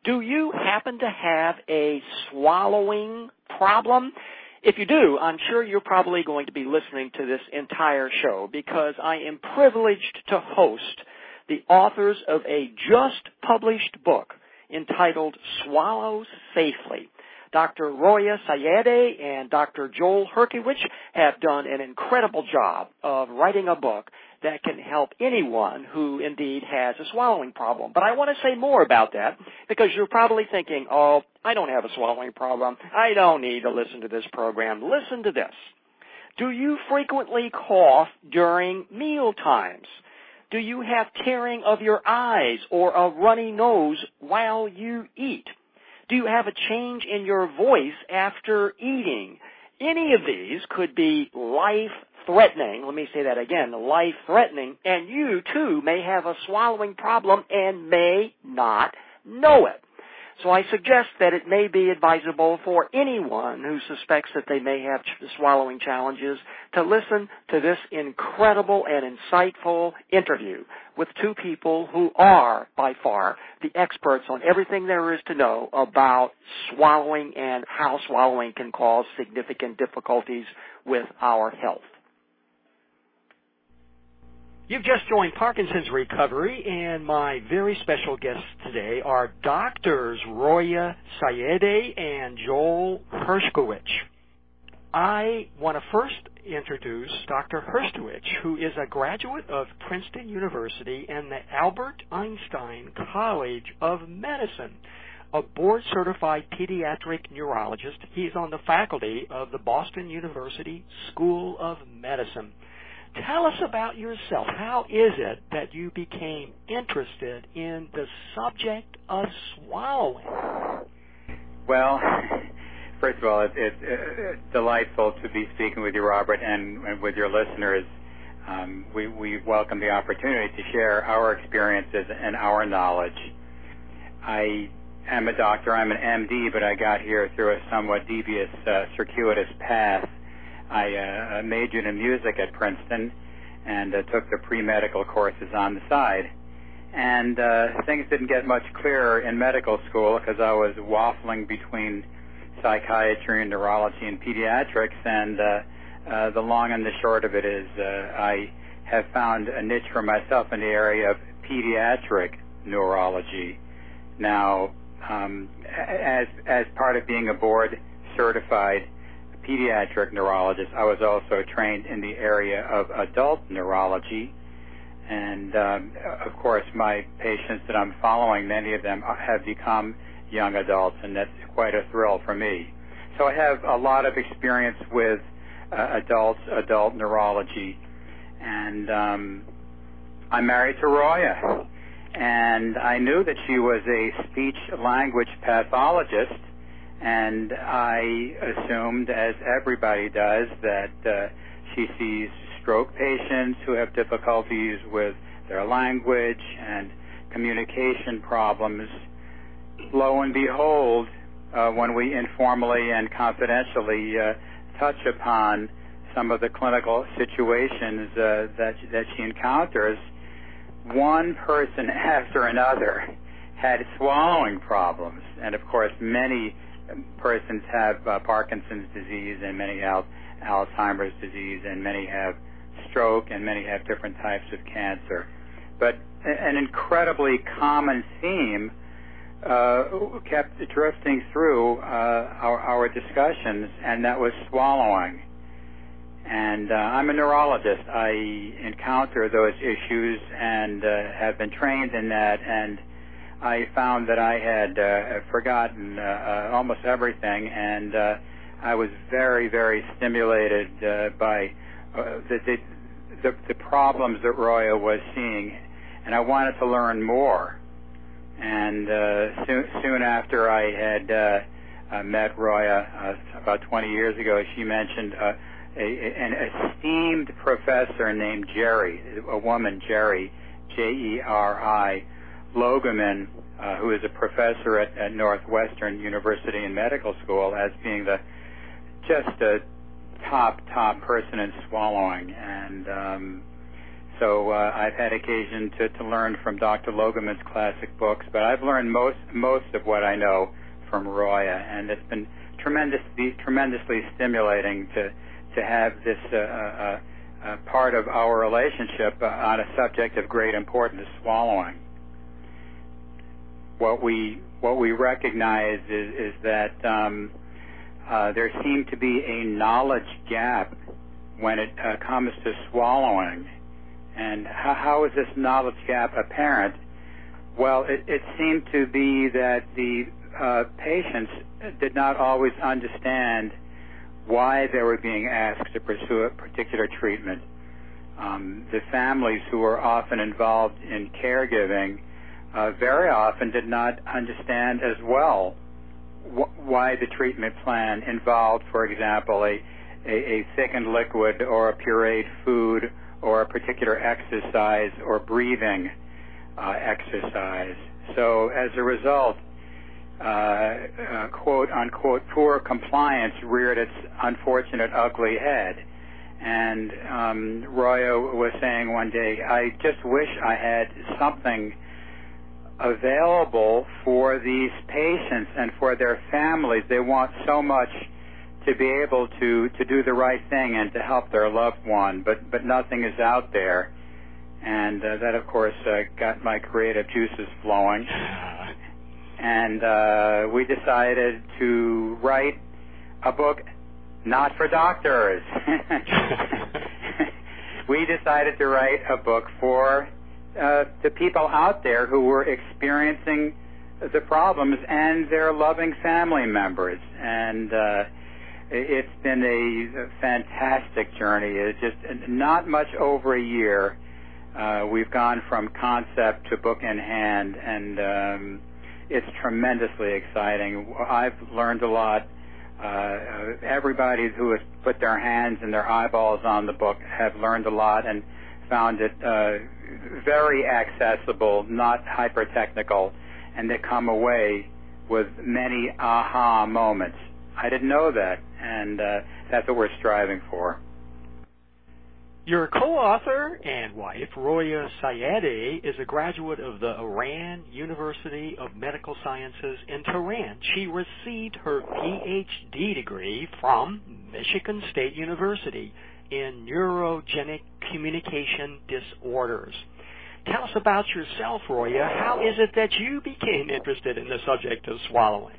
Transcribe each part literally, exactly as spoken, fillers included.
Do you happen to have a swallowing problem? If you do, I'm sure you're probably going to be listening to this entire show because I am privileged to host the authors of a just-published book entitled Swallow Safely. Doctor Roya Sayede and Doctor Joel Herkiewicz have done an incredible job of writing a book that can help anyone who indeed has a swallowing problem. But I want to say more about that because you're probably thinking, oh, I don't have a swallowing problem. I don't need to listen to this program. Listen to this. Do you frequently cough during meal times? Do you have tearing of your eyes or a runny nose while you eat? Do you have a change in your voice after eating? Any of these could be life-threatening. Let me say that again, life-threatening. And you, too, may have a swallowing problem and may not know it. So I suggest that it may be advisable for anyone who suspects that they may have swallowing challenges to listen to this incredible and insightful interview with two people who are, by far, the experts on everything there is to know about swallowing and how swallowing can cause significant difficulties with our health. You've just joined Parkinson's Recovery, and my very special guests today are Doctors Roya Sayede and Joel Herkiewicz. I want to first introduce Doctor Herkiewicz, who is a graduate of Princeton University and the Albert Einstein College of Medicine, a board-certified pediatric neurologist. He's on the faculty of the Boston University School of Medicine. Tell us about yourself. How is it that you became interested in the subject of swallowing? Well, first of all, it's, it's, it's delightful to be speaking with you, Robert, and, and with your listeners. Um, we, we welcome the opportunity to share our experiences and our knowledge. I am a doctor. I'm an M D, but I got here through a somewhat devious, uh, circuitous path. I uh, majored in music at Princeton and uh, took the pre-medical courses on the side. And uh, things didn't get much clearer in medical school because I was waffling between psychiatry and neurology and pediatrics. And uh, uh, the long and the short of it is uh, I have found a niche for myself in the area of pediatric neurology. Now, um, as, as part of being a board-certified pediatric neurologist, I was also trained in the area of adult neurology. And, um, of course, my patients that I'm following, many of them have become young adults, and that's quite a thrill for me. So I have a lot of experience with uh, adults, adult neurology. And um, I'm married to Roya. And I knew that she was a speech-language pathologist, and I assumed, as everybody does, that uh, she sees stroke patients who have difficulties with their language and communication problems. Lo and behold, uh, when we informally and confidentially uh, touch upon some of the clinical situations uh, that, that she encounters, one person after another had swallowing problems. And, of course, many persons have uh, Parkinson's disease, and many have Alzheimer's disease, and many have stroke, and many have different types of cancer. But an incredibly common theme uh, kept drifting through uh, our, our discussions, and that was swallowing. And uh, I'm a neurologist. I encounter those issues and uh, have been trained in that, and I found that I had uh, forgotten uh, uh, almost everything, and uh, I was very, very stimulated uh, by uh, the, the, the, the problems that Roya was seeing, and I wanted to learn more. And uh, soon, soon after I had uh, uh, met Roya uh, about twenty years ago, she mentioned uh, a, an esteemed professor named Jerry, a woman, Jerry, J E R I, Logeman, uh, who is a professor at, at Northwestern University in medical school, as being the just a top, top person in swallowing. And um, So uh, I've had occasion to, to learn from Doctor Logeman's classic books, but I've learned most most of what I know from Roya, and it's been tremendously tremendously stimulating to to have this uh, uh, uh, part of our relationship uh, on a subject of great importance, swallowing. What we what we recognize is, is that um, uh, there seemed to be a knowledge gap when it uh, comes to swallowing. And how, how is this knowledge gap apparent? Well, it, it seemed to be that the uh, patients did not always understand why they were being asked to pursue a particular treatment. Um, the families who were often involved in caregiving uh, very often did not understand as well wh- why the treatment plan involved, for example, a, a, a thickened liquid or a pureed food or a particular exercise or breathing uh, exercise. So as a result, uh, uh, quote unquote, poor compliance reared its unfortunate ugly head. And um, Roya was saying one day, I just wish I had something available for these patients and for their families. They want so much to be able to, to do the right thing and to help their loved one, but, but nothing is out there. And uh, that, of course, uh, got my creative juices flowing. And uh, we decided to write a book not for doctors. We decided to write a book for uh, the people out there who were experiencing the problems and their loving family members. And uh, it's been a fantastic journey. It's just not much over a year. Uh, we've gone from concept to book in hand, and um, it's tremendously exciting. I've learned a lot. Uh, everybody who has put their hands and their eyeballs on the book have learned a lot and found it uh, very accessible, not hyper-technical, and they come away with many aha moments. I didn't know that, and uh, that's what we're striving for. Your co-author and wife, Roya Sayadi, is a graduate of the Iran University of Medical Sciences in Tehran. She received her P H D degree from Michigan State University in neurogenic communication disorders. Tell us about yourself, Roya. How is it that you became interested in the subject of swallowing?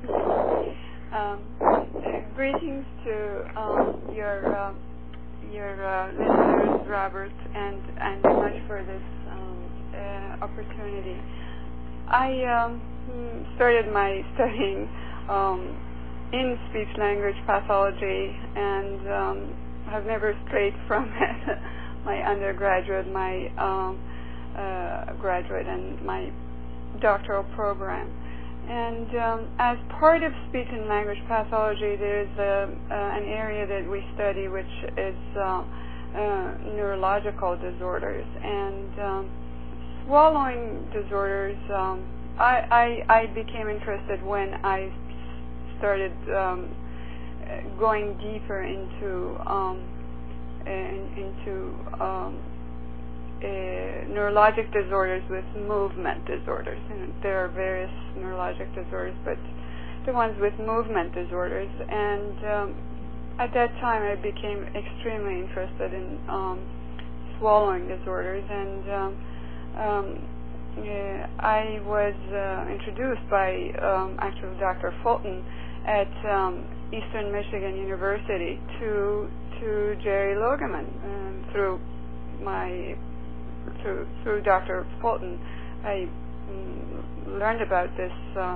Um, greetings to um, your uh, your uh, listeners, Robert, and and very much for this um, uh, opportunity. I um, started my studying um, in speech-language pathology and um, have never strayed from it. My undergraduate, my um, uh, graduate, and my doctoral program. And um, as part of speech and language pathology, there's a, uh, an area that we study which is uh, uh, neurological disorders. And um, swallowing disorders, um, I, I, I became interested when I started um, going deeper into um, in, into um, Uh, neurologic disorders with movement disorders. And there are various neurologic disorders, but the ones with movement disorders. And um, at that time, I became extremely interested in um, swallowing disorders. And um, um, yeah, I was uh, introduced by um, actually Doctor Fulton at um, Eastern Michigan University to to Jerry Logeman um, through my Through, through Doctor Fulton, I mm, learned about this uh,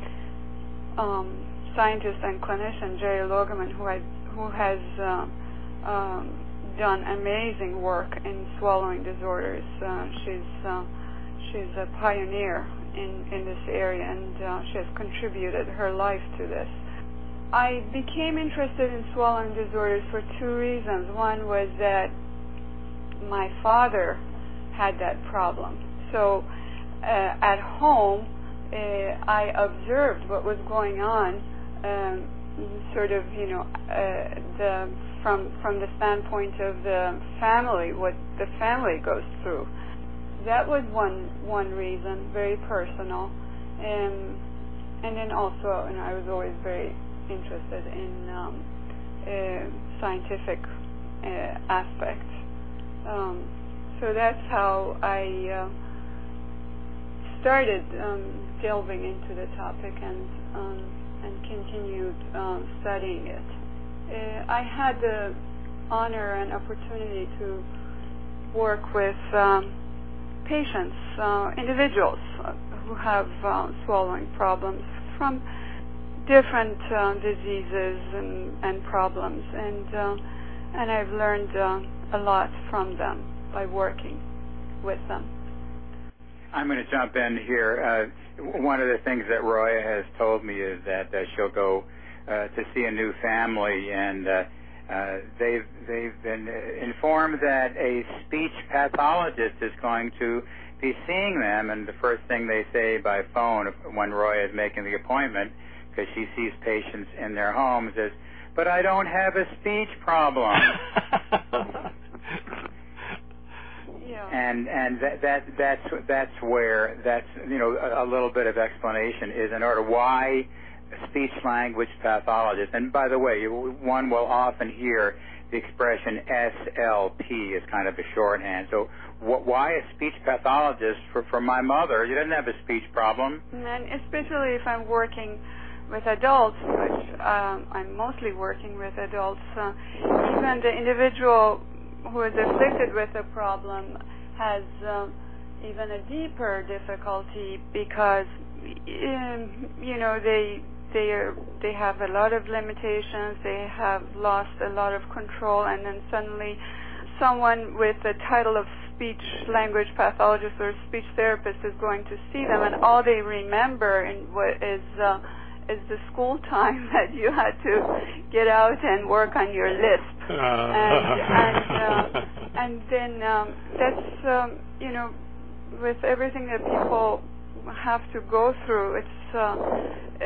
um, scientist and clinician, Jerry Logeman, who, I, who has uh, um, done amazing work in swallowing disorders. Uh, she's uh, she's a pioneer in, in this area, and uh, she has contributed her life to this. I became interested in swallowing disorders for two reasons. One was that my father had that problem. So uh, at home, uh, I observed what was going on, um, sort of, you know, uh, the from from the standpoint of the family, what the family goes through. That was one one reason, very personal, and and then also, and I was always very interested in um, uh, scientific uh, aspects. Um, so that's how I uh, started um, delving into the topic and um, and continued um, studying it. Uh, I had the honor and opportunity to work with um, patients, uh, individuals uh, who have uh, swallowing problems from different uh, diseases and, and problems, and uh, and I've learned uh, a lot from them by working with them. I'm going to jump in here. Uh, one of the things that Roya has told me is that uh, she'll go uh, to see a new family, and uh, uh, they've they've been informed that a speech pathologist is going to be seeing them, and the first thing they say by phone when Roya is making the appointment, because she sees patients in their homes, is, "But I don't have a speech problem." Yeah. And and that, that that's that's where that's you know a, a little bit of explanation is in order why speech language pathologist. And by the way, one will often hear the expression S L P as kind of a shorthand. So wh- why a speech pathologist for for my mother? She doesn't have a speech problem. And especially if I'm working with adults, which um, I'm mostly working with adults, uh, even the individual who is afflicted with a problem has um, even a deeper difficulty because um, you know they they are they have a lot of limitations, they have lost a lot of control, and then suddenly someone with the title of speech language pathologist or speech therapist is going to see them, and all they remember in what is uh, is the school time that you had to get out and work on your lisp. Uh. And and, uh, and then um, that's, um, you know, with everything that people have to go through, it's uh, uh,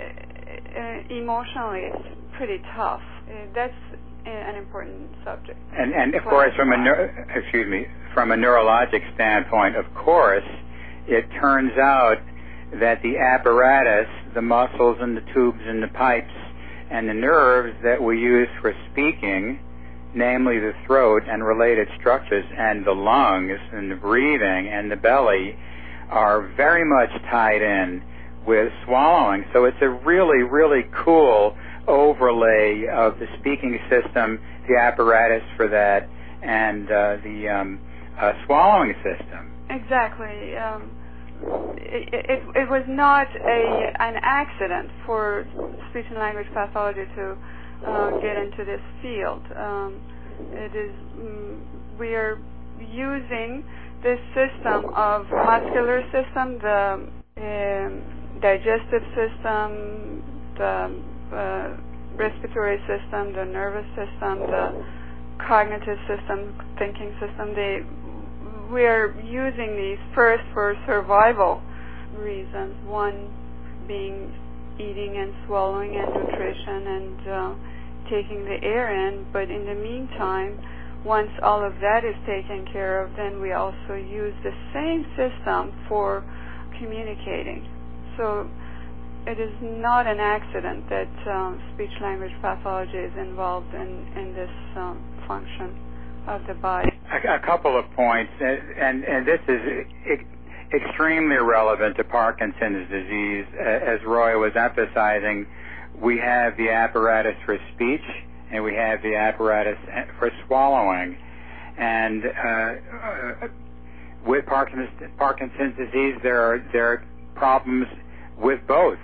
uh, emotionally, it's pretty tough. Uh, that's an important subject. And, and of course, from a neuro, excuse me, from a neurologic standpoint, of course, it turns out that the apparatus, the muscles and the tubes and the pipes and the nerves that we use for speaking, namely the throat and related structures and the lungs and the breathing and the belly, are very much tied in with swallowing. So it's a really, really cool overlay of the speaking system, the apparatus for that, and uh, the um, uh, swallowing system. Exactly. Um, It, it, it was not a an accident for speech and language pathology to uh, get into this field. Um, it is mm, we are using this system of muscular system, the um, digestive system, the uh, respiratory system, the nervous system, the cognitive system, thinking system. They We're using these first for survival reasons, one being eating and swallowing and nutrition and uh, taking the air in, but in the meantime, once all of that is taken care of, then we also use the same system for communicating. So it is not an accident that um, speech-language pathology is involved in, in this um, function of the body. A, a couple of points, and, and this is e- extremely relevant to Parkinson's disease. As Roy was emphasizing, we have the apparatus for speech, and we have the apparatus for swallowing. And uh, uh, with Parkinson's, Parkinson's disease, there are, there are problems with both.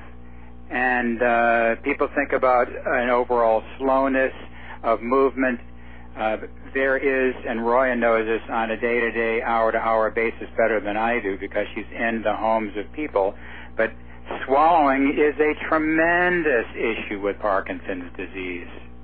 And uh, people think about an overall slowness of movement. Uh, there is, and Roya knows this on a day-to-day, hour-to-hour basis better than I do because she's in the homes of people, but swallowing is a tremendous issue with Parkinson's disease.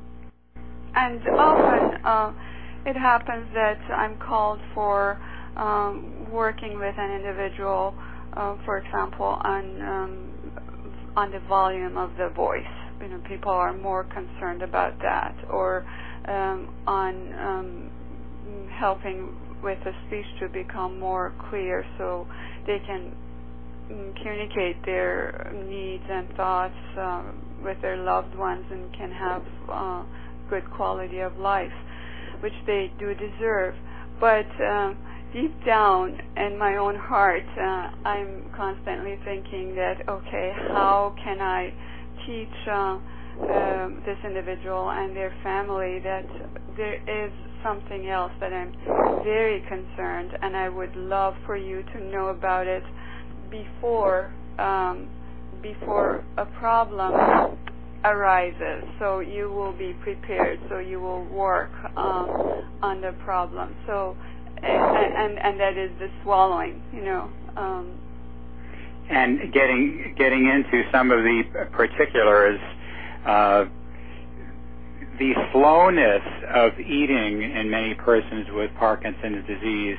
And often uh, it happens that I'm called for um, working with an individual, uh, for example, on um, on the volume of the voice. You know, people are more concerned about that, or um, on um, helping with the speech to become more clear, so they can um, communicate their needs and thoughts uh, with their loved ones and can have uh, good quality of life, which they do deserve. But uh, deep down in my own heart, uh, I'm constantly thinking that, okay, how can I teach uh, um, this individual and their family that there is something else, that I'm very concerned and I would love for you to know about it before um, before a problem arises, so you will be prepared, so you will work um, on the problem. So, and, and and that is the swallowing, you know. Um, and getting getting into some of the particulars, uh, the slowness of eating in many persons with Parkinson's disease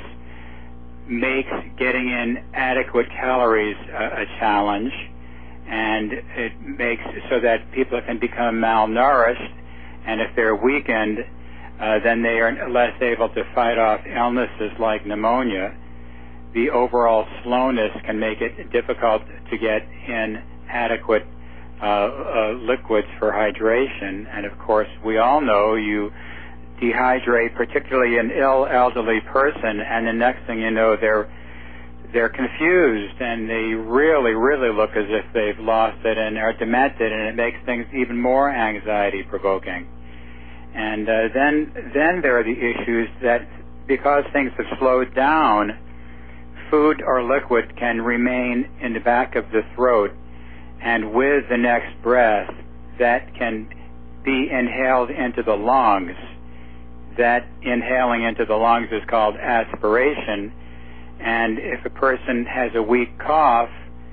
makes getting in adequate calories a, a challenge. And it makes so that people can become malnourished, and if they're weakened, uh, then they are less able to fight off illnesses like pneumonia. The overall slowness can make it difficult to get in adequate uh, uh, liquids for hydration. And of course, we all know you dehydrate, particularly an ill elderly person, and the next thing you know, they're they're confused and they really, really look as if they've lost it and are demented, and it makes things even more anxiety-provoking. And uh, then, then there are the issues that because things have slowed down, food or liquid can remain in the back of the throat, and with the next breath, that can be inhaled into the lungs. That inhaling into the lungs is called aspiration. And if a person has a weak cough,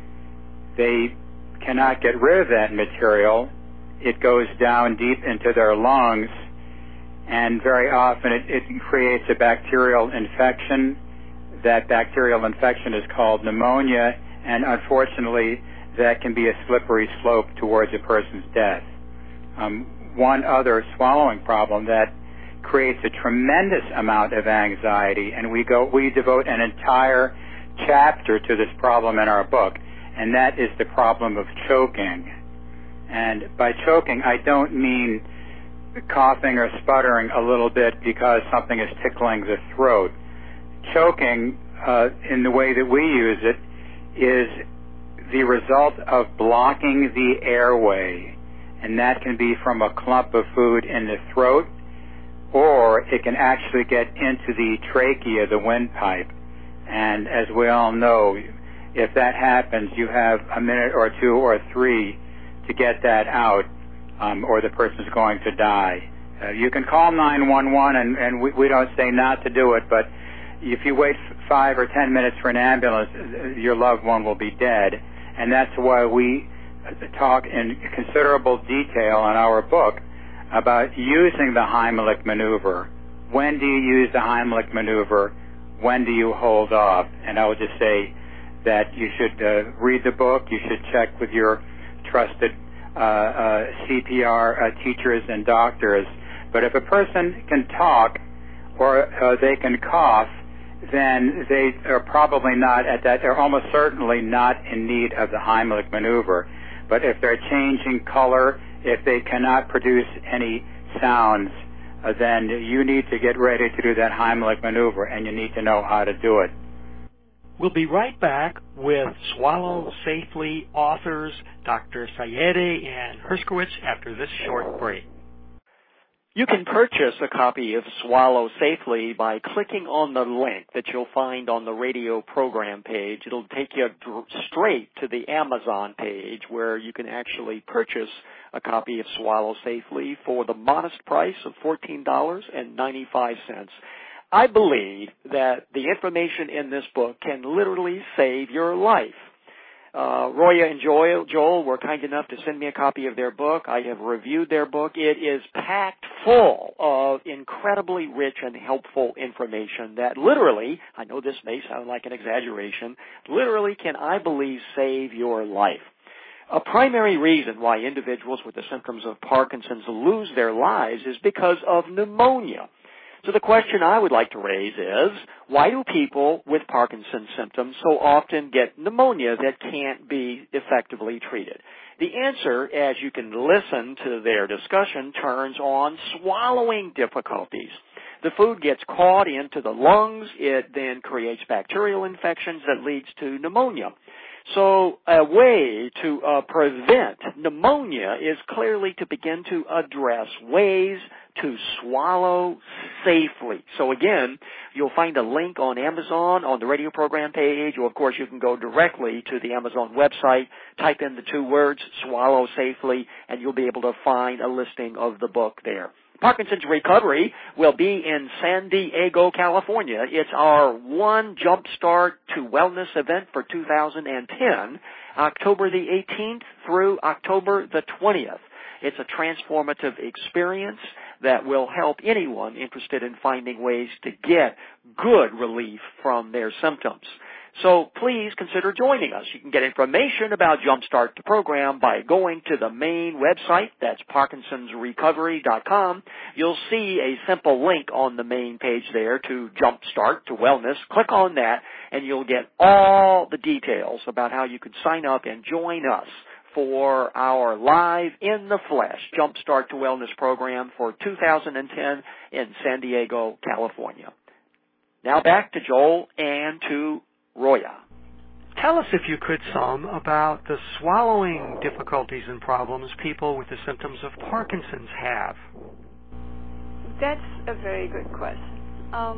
they cannot get rid of that material. It goes down deep into their lungs, and very often it, it creates a bacterial infection. That bacterial infection is called pneumonia, and unfortunately, that can be a slippery slope towards a person's death. Um, one other swallowing problem that creates a tremendous amount of anxiety, and we go we devote an entire chapter to this problem in our book, and that is the problem of choking. And by choking, I don't mean coughing or sputtering a little bit because something is tickling the throat. Choking, uh, in the way that we use it, is the result of blocking the airway, and that can be from a clump of food in the throat, or it can actually get into the trachea, the windpipe. And as we all know, if that happens, you have a minute or two or three to get that out, um, or the person's going to die. Uh, you can call nine one one, and, and we, we don't say not to do it, but if you wait five or ten minutes for an ambulance, your loved one will be dead. And that's why we talk in considerable detail in our book about using the Heimlich maneuver. When do you use the Heimlich maneuver? When do you hold off? And I would just say that you should uh, read the book. You should check with your trusted uh, uh, C P R uh, teachers and doctors. But if a person can talk or uh, they can cough, then they are probably not at that, they're almost certainly not in need of the Heimlich maneuver. But if they're changing color, if they cannot produce any sounds, uh, then you need to get ready to do that Heimlich maneuver, and you need to know how to do it. We'll be right back with Swallow Safely authors Doctor Sayegh and Herskowitz after this short break. You can purchase a copy of Swallow Safely by clicking on the link that you'll find on the radio program page. It'll take you straight to the Amazon page where you can actually purchase a copy of Swallow Safely for the modest price of fourteen dollars and ninety-five cents. I believe that the information in this book can literally save your life. Uh, Roya and Joel, Joel were kind enough to send me a copy of their book. I have reviewed their book. It is packed full of incredibly rich and helpful information that literally, I know this may sound like an exaggeration, literally can, I believe, save your life. A primary reason why individuals with the symptoms of Parkinson's lose their lives is because of pneumonia. So the question I would like to raise is, why do people with Parkinson's symptoms so often get pneumonia that can't be effectively treated? The answer, as you can listen to their discussion, turns on swallowing difficulties. The food gets caught into the lungs. It then creates bacterial infections that leads to pneumonia. So a way to uh, prevent pneumonia is clearly to begin to address ways to swallow safely. So again, you'll find a link on Amazon on the radio program page, or of course you can go directly to the Amazon website, type in the two words, swallow safely, and you'll be able to find a listing of the book there. Parkinson's Recovery will be in San Diego, California. It's our one Jumpstart to Wellness event for two thousand ten, October the eighteenth through October the twentieth. It's a transformative experience that will help anyone interested in finding ways to get good relief from their symptoms. So please consider joining us. You can get information about Jumpstart the program by going to the main website. That's Parkinsons Recovery dot com. You'll see a simple link on the main page there to Jumpstart to Wellness. Click on that, and you'll get all the details about how you could sign up and join us for our live in the flesh Jumpstart to Wellness program for two thousand ten in San Diego, California. Now back to Joel and to Roya. Tell us, if you could, some about the swallowing difficulties and problems people with the symptoms of Parkinson's have. That's a very good question. Um,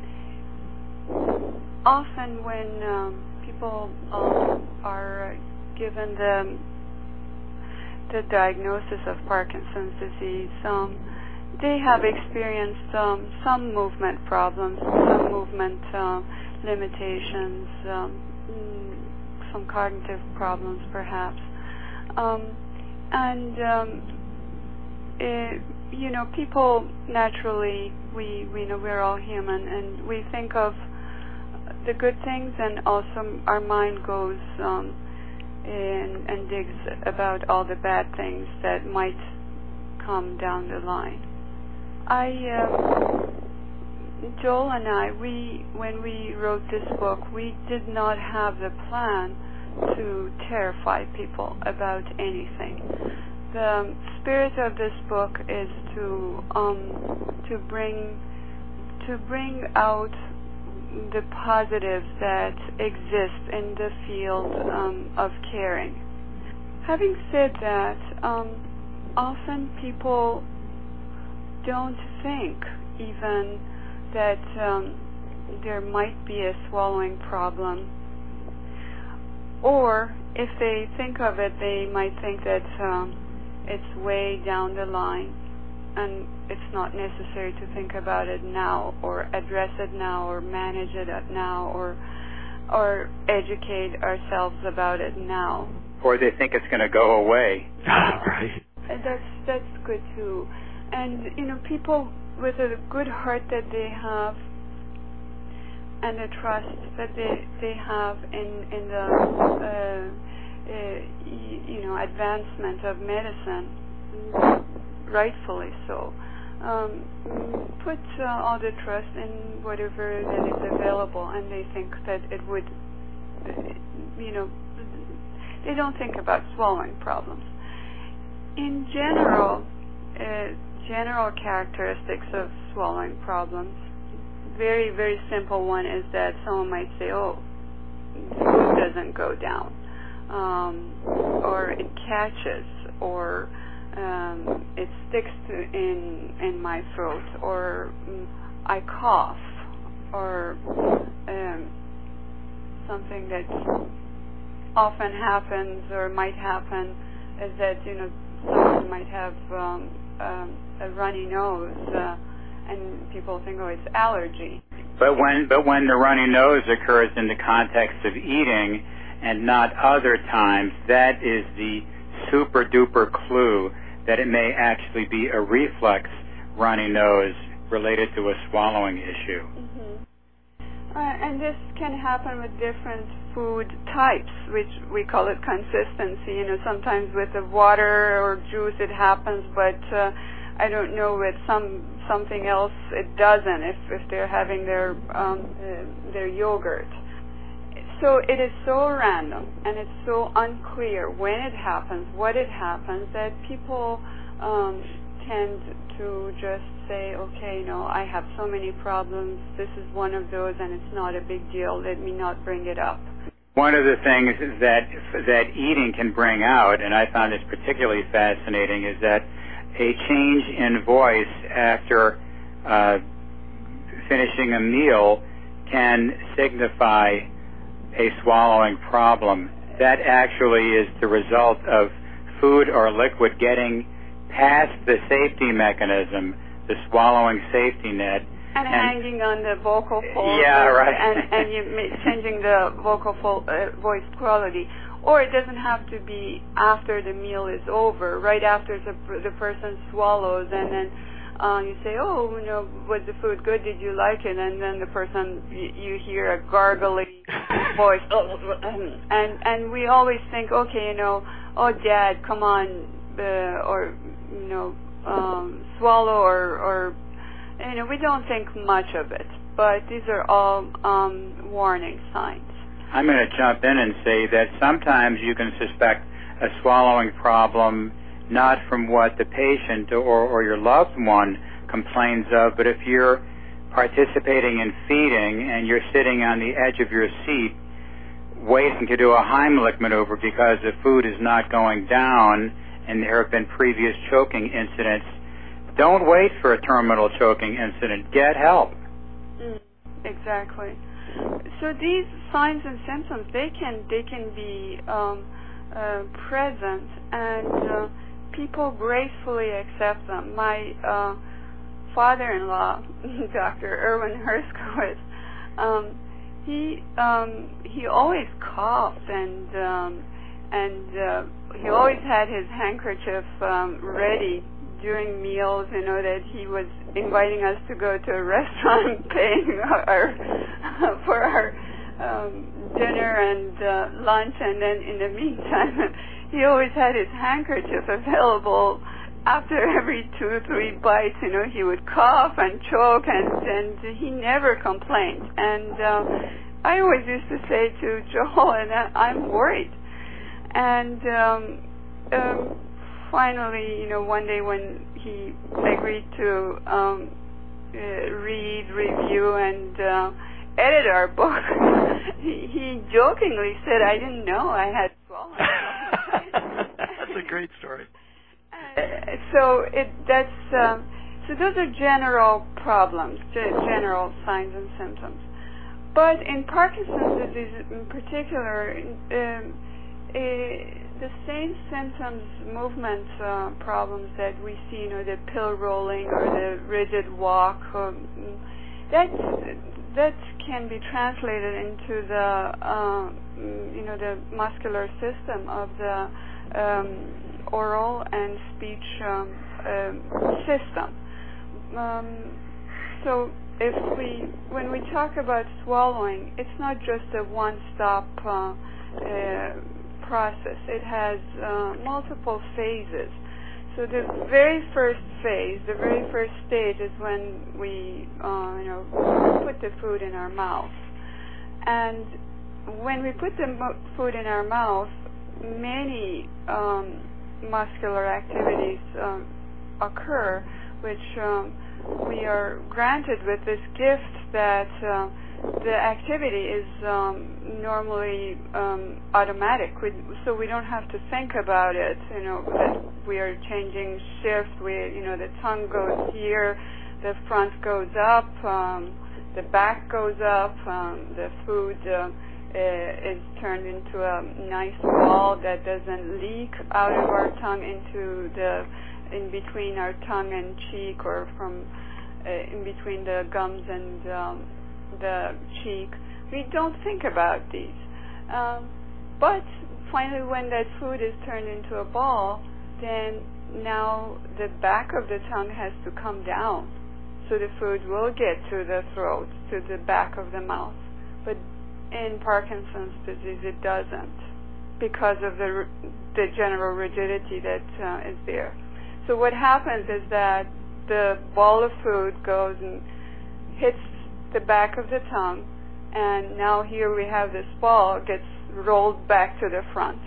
often when um, people um, are given the the diagnosis of Parkinson's disease, um, they have experienced um, some movement problems, some movement uh, limitations, um, some cognitive problems perhaps. Um, and, um, it, you know, people naturally, we, we know we're all human, and we think of the good things, and also our mind goes um, in, and digs about all the bad things that might come down the line. I, uh, Joel and I, we, when we wrote this book, we did not have the plan to terrify people about anything. The spirit of this book is to um, to bring to bring out the positives that exist in the field um, of caring. Having said that, um, often people don't think even that um, there might be a swallowing problem, or if they think of it, they might think that um, it's way down the line and it's not necessary to think about it now, or address it now, or manage it now, or or educate ourselves about it now. Or they think it's going to go away. Right. That's that's good too. And you know, people with a good heart that they have, and the trust that they they have in in the uh, uh, you know advancement of medicine, rightfully so, um, put uh, all the trust in whatever that is available, and they think that it would, you know, they don't think about swallowing problems. In general, uh, general characteristics of swallowing problems, very, very simple one is that someone might say, oh, food doesn't go down, um, or it catches, or um, it sticks to in in my throat, or um, I cough, or um, something that often happens or might happen is that, you know, someone might have um, um, a runny nose, uh, and people think, oh, it's allergy. But when but when the runny nose occurs in the context of eating and not other times, that is the super duper clue that it may actually be a reflex runny nose related to a swallowing issue. Mm-hmm. Uh, and this can happen with different food types, which we call it consistency. You know, sometimes with the water or juice it happens, but uh, I don't know with some something else it doesn't. If if they're having their um, uh, their yogurt, so it is so random and it's so unclear when it happens, what it happens, that people um, tend to just say, okay, you know, I have so many problems, this is one of those, and it's not a big deal, let me not bring it up. One of the things that that eating can bring out, and I found this particularly fascinating, is that a change in voice after uh, finishing a meal can signify a swallowing problem. That actually is the result of food or liquid getting past the safety mechanism, the swallowing safety net. And, and hanging on the vocal folds. Yeah, right. And, and you changing the vocal fold, uh, voice quality. Or it doesn't have to be after the meal is over, right after the, the person swallows, and then uh, you say, oh, you know, was the food good? Did you like it? And then the person, you, you hear a gargling voice. and and we always think, okay, you know, oh, Dad, come on, uh, or, you know, um, swallow, or, or, you know, we don't think much of it. But these are all um, warning signs. I'm going to jump in and say that sometimes you can suspect a swallowing problem not from what the patient or, or your loved one complains of, but if you're participating in feeding and you're sitting on the edge of your seat waiting to do a Heimlich maneuver because the food is not going down and there have been previous choking incidents, don't wait for a terminal choking incident. Get help. Mm, exactly. So these signs and symptoms, they can they can be um, uh, present, and uh, people gracefully accept them. My uh, father-in-law, Doctor Erwin Herskowitz, um, he um, he always coughed, and um, and uh, he always had his handkerchief um, ready during meals, you know, that he was inviting us to go to a restaurant, paying our, for our um, dinner and uh, lunch, and then in the meantime, he always had his handkerchief available. After every two, three bites, you know, he would cough and choke, and, and he never complained. And uh, I always used to say to Joel, and I'm worried. And um, um, finally, you know, one day when he agreed to um, uh, read, review, and uh, edit our book, he, he jokingly said, I didn't know I had swallowed. That's a great story. Uh, so it that's um, so those are general problems, general signs and symptoms. But in Parkinson's disease in particular, um, uh, the same symptoms, movement uh, problems that we see, you know, the pill rolling or the rigid walk, um, that that can be translated into the uh, you know the muscular system of the um, oral and speech um, um, system. Um, so if we, when we talk about swallowing, it's not just a one-stop uh, uh, process. It has uh, multiple phases. So the very first phase, the very first stage, is when we, uh, you know, put the food in our mouth. And when we put the mo- food in our mouth, many um, muscular activities um, occur, which um, we are granted with this gift that uh, the activity is um, normally um, automatic, we, so we don't have to think about it. You know, that we are changing shift. We, you know, the tongue goes here, the front goes up, um, the back goes up, um, the food uh, is turned into a nice ball that doesn't leak out of our tongue into the, in between our tongue and cheek, or from uh, in between the gums and um, the cheek. We don't think about these. Um, but finally, when that food is turned into a ball, then now the back of the tongue has to come down. So the food will get to the throat, to the back of the mouth. But in Parkinson's disease it doesn't, because of the the general rigidity that uh, is there. So what happens is that the ball of food goes and hits the back of the tongue, and now here we have this ball gets rolled back to the front.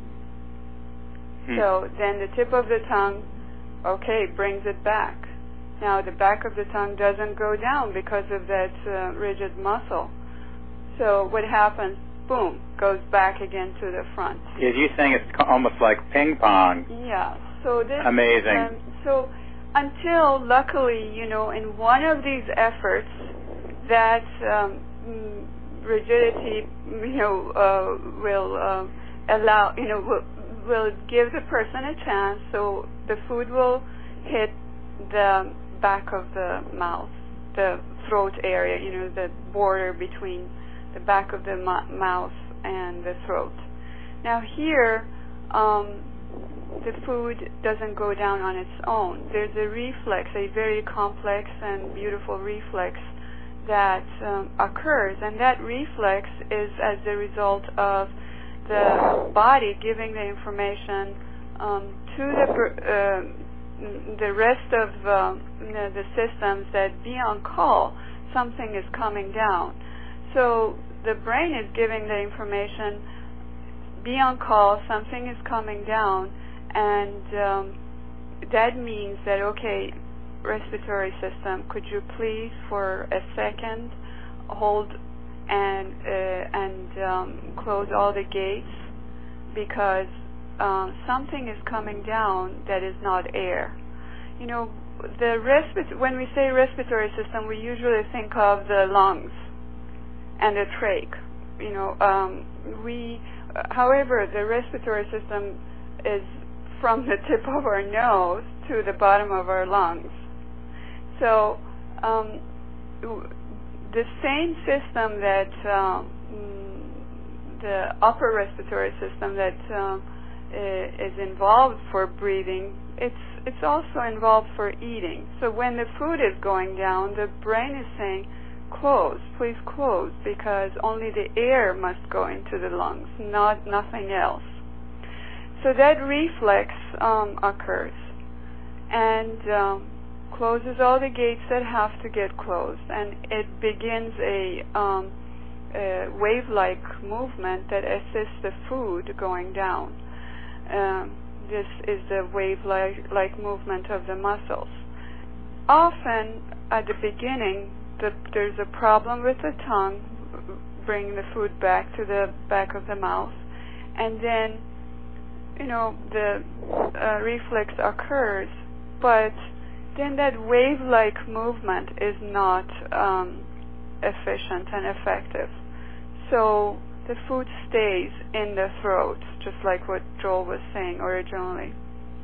Hmm. So then the tip of the tongue, okay, brings it back. Now the back of the tongue doesn't go down because of that uh, rigid muscle. So what happens? Boom, goes back again to the front. Is you saying it's almost like ping pong? Yeah. So this amazing. Um, so until luckily, you know, in one of these efforts, that um, rigidity, you know, uh, will uh, allow, you know, will, will give the person a chance. So the food will hit the back of the mouth, the throat area, you know, the border between the back of the mu- mouth and the throat. Now here, um, the food doesn't go down on its own. There's a reflex, a very complex and beautiful reflex that um, occurs, and that reflex is as a result of the body giving the information um, to the uh, the rest of uh, the systems that be on call, something is coming down. So the brain is giving the information, be on call, something is coming down, and um, that means that, okay, respiratory system, could you please for a second hold and uh, and um, close all the gates, because um, something is coming down that is not air. You know, the respir- when we say respiratory system, we usually think of the lungs and the trach. You know, um, we, uh, however, the respiratory system is from the tip of our nose to the bottom of our lungs. So um, the same system that uh, the upper respiratory system that uh, is involved for breathing, it's it's also involved for eating. So when the food is going down, the brain is saying, close, please close, because only the air must go into the lungs, not nothing else. So that reflex um, occurs and um, closes all the gates that have to get closed, and it begins a, um, a wave-like movement that assists the food going down. Um, this is the wave-like like movement of the muscles. Often, at the beginning, the, there's a problem with the tongue, bringing the food back to the back of the mouth, and then, you know, the uh, reflex occurs, but then that wave-like movement is not um, efficient and effective. So the food stays in the throat, just like what Joel was saying originally.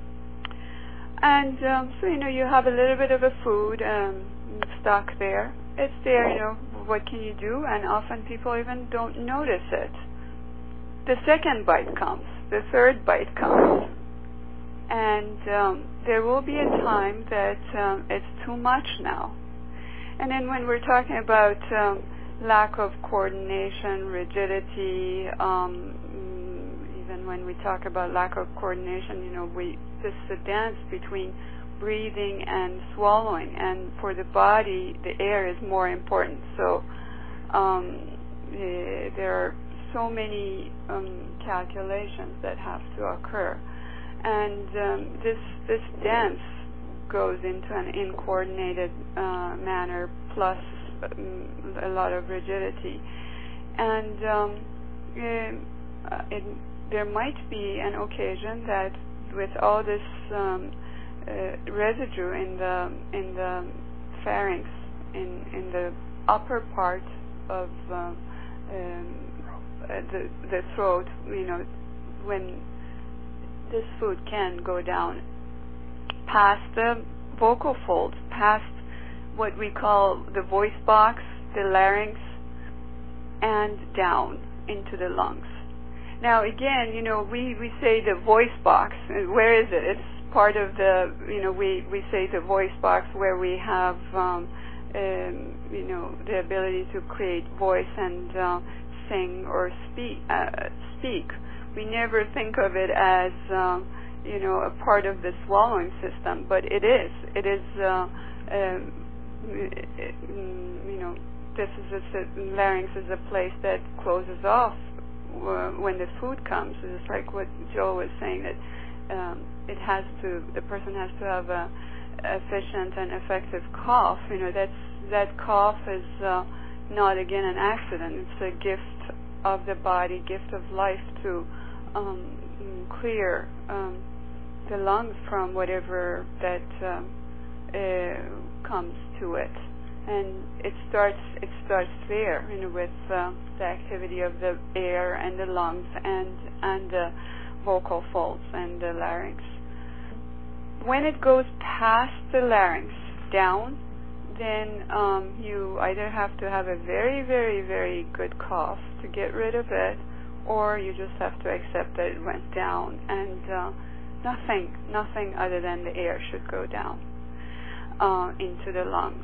And um, so, you know, you have a little bit of a food um, stuck there. It's there, you know, what can you do? And often people even don't notice it. The second bite comes. The third bite comes. And um, there will be a time that um, it's too much now. And then when we're talking about um, lack of coordination, rigidity, um, even when we talk about lack of coordination, you know, we this is a dance between breathing and swallowing, and for the body, the air is more important. So um, uh, there are so many um, calculations that have to occur. And um, this this dance goes into an uncoordinated uh, manner, plus um, a lot of rigidity. And um, uh, it, there might be an occasion that, with all this um, uh, residue in the in the pharynx, in in the upper part of uh, um, the the throat, you know, when this food can go down past the vocal folds, past what we call the voice box, the larynx, and down into the lungs. Now again, you know, we, we say the voice box. Where is it? It's part of the, you know, we, we say the voice box where we have, um, um, you know, the ability to create voice and uh, sing or speak, uh, speak, we never think of it as, um, you know, a part of the swallowing system, but it is. It is, uh, um, it, you know, this is a, larynx is a place that closes off uh, when the food comes. It's like what Joe was saying, that um, it has to, the person has to have a efficient and effective cough. You know, that's, that cough is uh, not, again, an accident. It's a gift of the body, gift of life to um, clear um, the lungs from whatever that um, uh, comes to it. And it starts it starts there, you know, with uh, the activity of the air and the lungs and and the vocal folds and the larynx. When it goes past the larynx down, then um, you either have to have a very, very, very good cough to get rid of it, or you just have to accept that it went down, and uh, nothing, nothing other than the air should go down uh, into the lungs.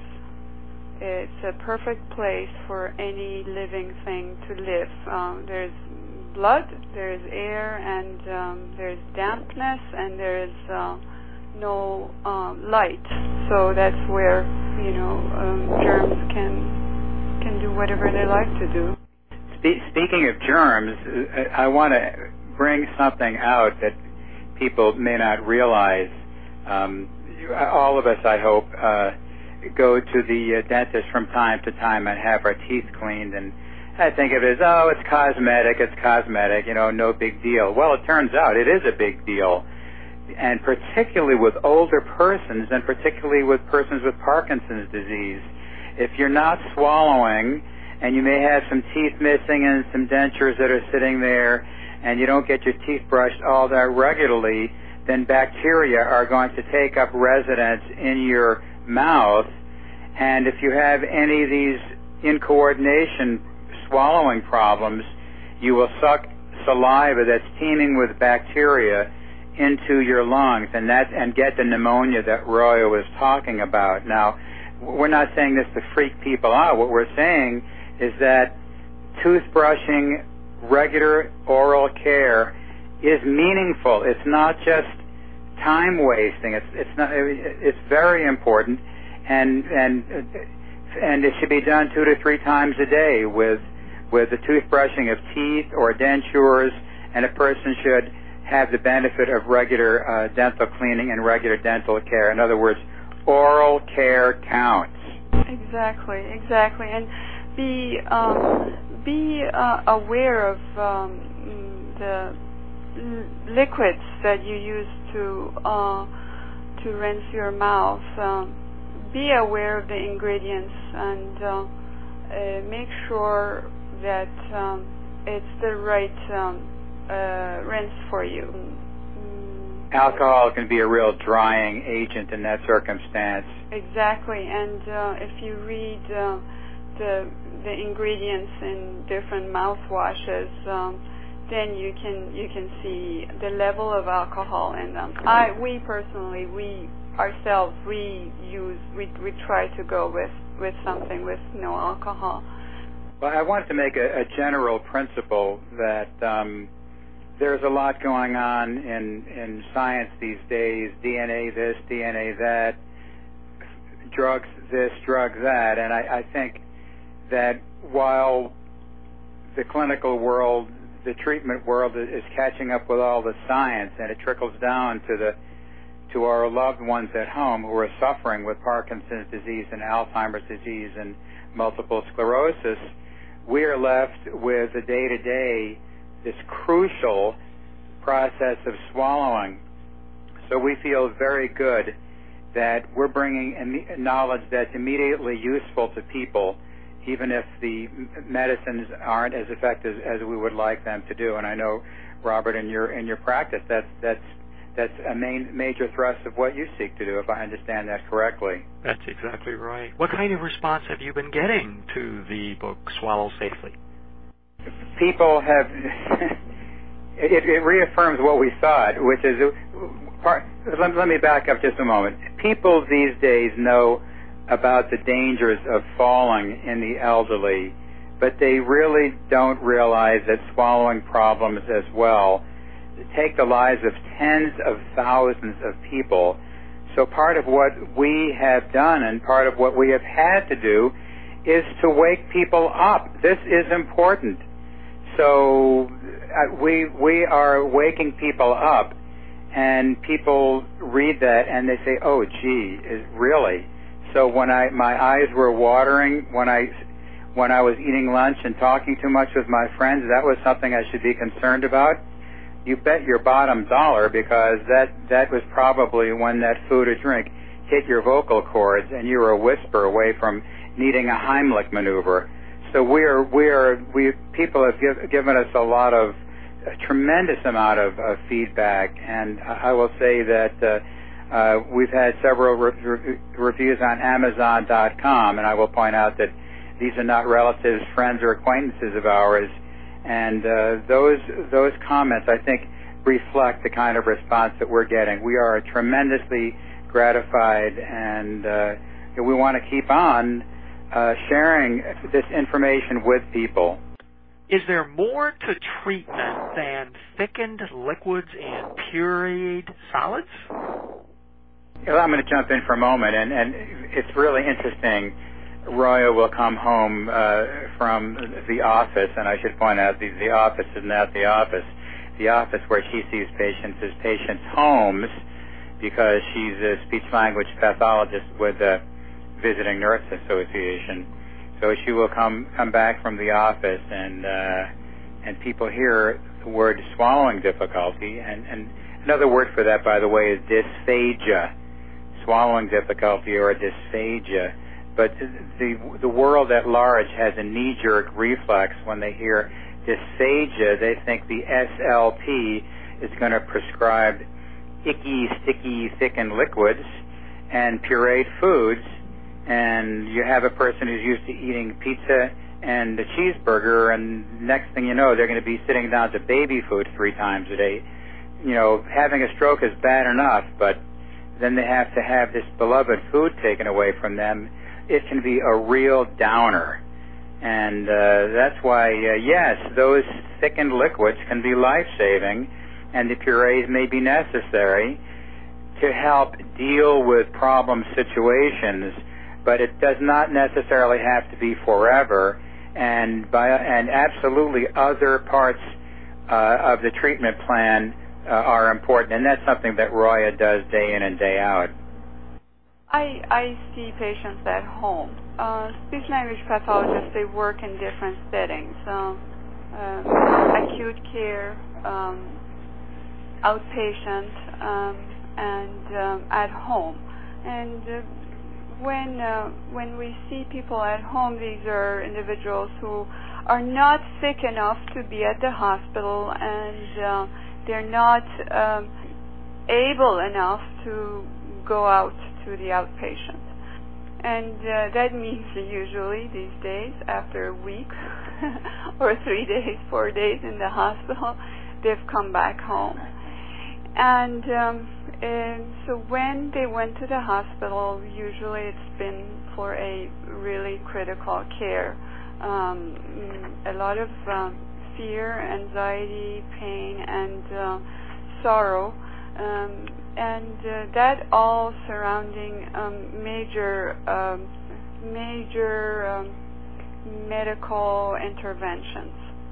It's a perfect place for any living thing to live. Um, there's blood, there's air, and um, there's dampness, and there's uh, no um, light. So that's where, you know, um, germs can can do whatever they like to do. Spe- speaking of germs, I want to bring something out that people may not realize. Um, all of us, I hope, uh, go to the uh, dentist from time to time and have our teeth cleaned, and I think of it as, oh, it's cosmetic, it's cosmetic, you know, no big deal. Well, it turns out it is a big deal, and particularly with older persons, and particularly with persons with Parkinson's disease. If you're not swallowing, and you may have some teeth missing and some dentures that are sitting there, and you don't get your teeth brushed all that regularly, then bacteria are going to take up residence in your mouth, and if you have any of these incoordination swallowing problems, you will suck saliva that's teeming with bacteria into your lungs, and that and get the pneumonia that Roya was talking about. Now, we're not saying this to freak people out. What we're saying is that toothbrushing, regular oral care is meaningful. It's not just time wasting. It's it's not. It's very important, and and and it should be done two to three times a day with with the toothbrushing of teeth or dentures, and a person should have the benefit of regular uh, dental cleaning and regular dental care. In other words, oral care counts. Exactly, exactly, and be um, be uh, aware of um, the liquids that you use to uh, to rinse your mouth. Um, be aware of the ingredients, and uh, uh, make sure that um, it's the right um, uh, rinse for you. Alcohol can be a real drying agent in that circumstance. Exactly, and uh, if you read uh, the the ingredients in different mouthwashes, um, then you can you can see the level of alcohol in them. I we personally we ourselves we use we we try to go with, with something with no alcohol. Well, I wanted to make a, a general principle that um, there's a lot going on in in science these days. D N A this, D N A that, drugs this, drugs that, and I, I think that while the clinical world, the treatment world is catching up with all the science, and it trickles down to the to our loved ones at home who are suffering with Parkinson's disease and Alzheimer's disease and multiple sclerosis, we are left with the day-to-day, this crucial process of swallowing. So we feel very good that we're bringing knowledge that's immediately useful to people, even if the medicines aren't as effective as we would like them to do. And I know, Robert, in your in your practice, that's that's that's a main major thrust of what you seek to do, if I understand that correctly. That's exactly right. What kind of response have you been getting to the book Swallow Safely? People have it, it reaffirms what we thought, which is part. Let, let me back up just a moment. People these days know about the dangers of falling in the elderly. but they really don't realize that swallowing problems as well take the lives of tens of thousands of people. So part of what we have done and part of what we have had to do is to wake people up. This is important. So uh, we we are waking people up, and people read that and they say, "Oh, gee, is really?" So when I my eyes were watering when I when I was eating lunch and talking too much with my friends, that was something I should be concerned about. You bet your bottom dollar, because that that was probably when that food or drink hit your vocal cords and you were a whisper away from needing a Heimlich maneuver. So we are we are we people have give, given us a lot of a tremendous amount of, of feedback, and I will say that uh, uh, we've had several re- re- reviews on Amazon dot com, and I will point out that these are not relatives, friends, or acquaintances of ours. And uh, those those comments, I think, reflect the kind of response that we're getting. We are tremendously gratified, and uh, we want to keep on uh, sharing this information with people. Is there more to treatment than thickened liquids and pureed solids? Well, I'm going to jump in for a moment, and, and it's really interesting. Roya will come home uh, from the office, and I should point out the, the office is not the office. The office where she sees patients is patients' homes, because she's a speech-language pathologist with the Visiting Nurse Association. So she will come come back from the office, and uh, and people hear the word swallowing difficulty, and, and another word for that, by the way, is dysphagia, swallowing difficulty or dysphagia. But the the world at large has a knee-jerk reflex when they hear dysphagia. They think the S L P is going to prescribe icky, sticky, thickened liquids and pureed foods, and you have a person who's used to eating pizza and a cheeseburger, and next thing you know, they're going to be sitting down to baby food three times a day. You know, having a stroke is bad enough, but then they have to have this beloved food taken away from them. It can be a real downer. And uh, that's why, uh, yes, those thickened liquids can be life-saving, and the purees may be necessary to help deal with problem situations, but it does not necessarily have to be forever. And by, and absolutely other parts uh, of the treatment plan uh, are important, and that's something that Roya does day in and day out. I, I see patients at home. Uh, speech language pathologists, they work in different settings. Um, uh, acute care, um, outpatient, um, and um, at home. And uh, when uh, when we see people at home, these are individuals who are not sick enough to be at the hospital, and uh, they're not um, able enough to go out to the outpatient. And uh, that means usually these days, after a week or three days, four days in the hospital, they've come back home. And, um, and so when they went to the hospital, usually it's been for a really critical care. Um, a lot of um, fear, anxiety, pain, and uh, sorrow. Um, and uh, that all surrounding um, major um, major um, medical interventions.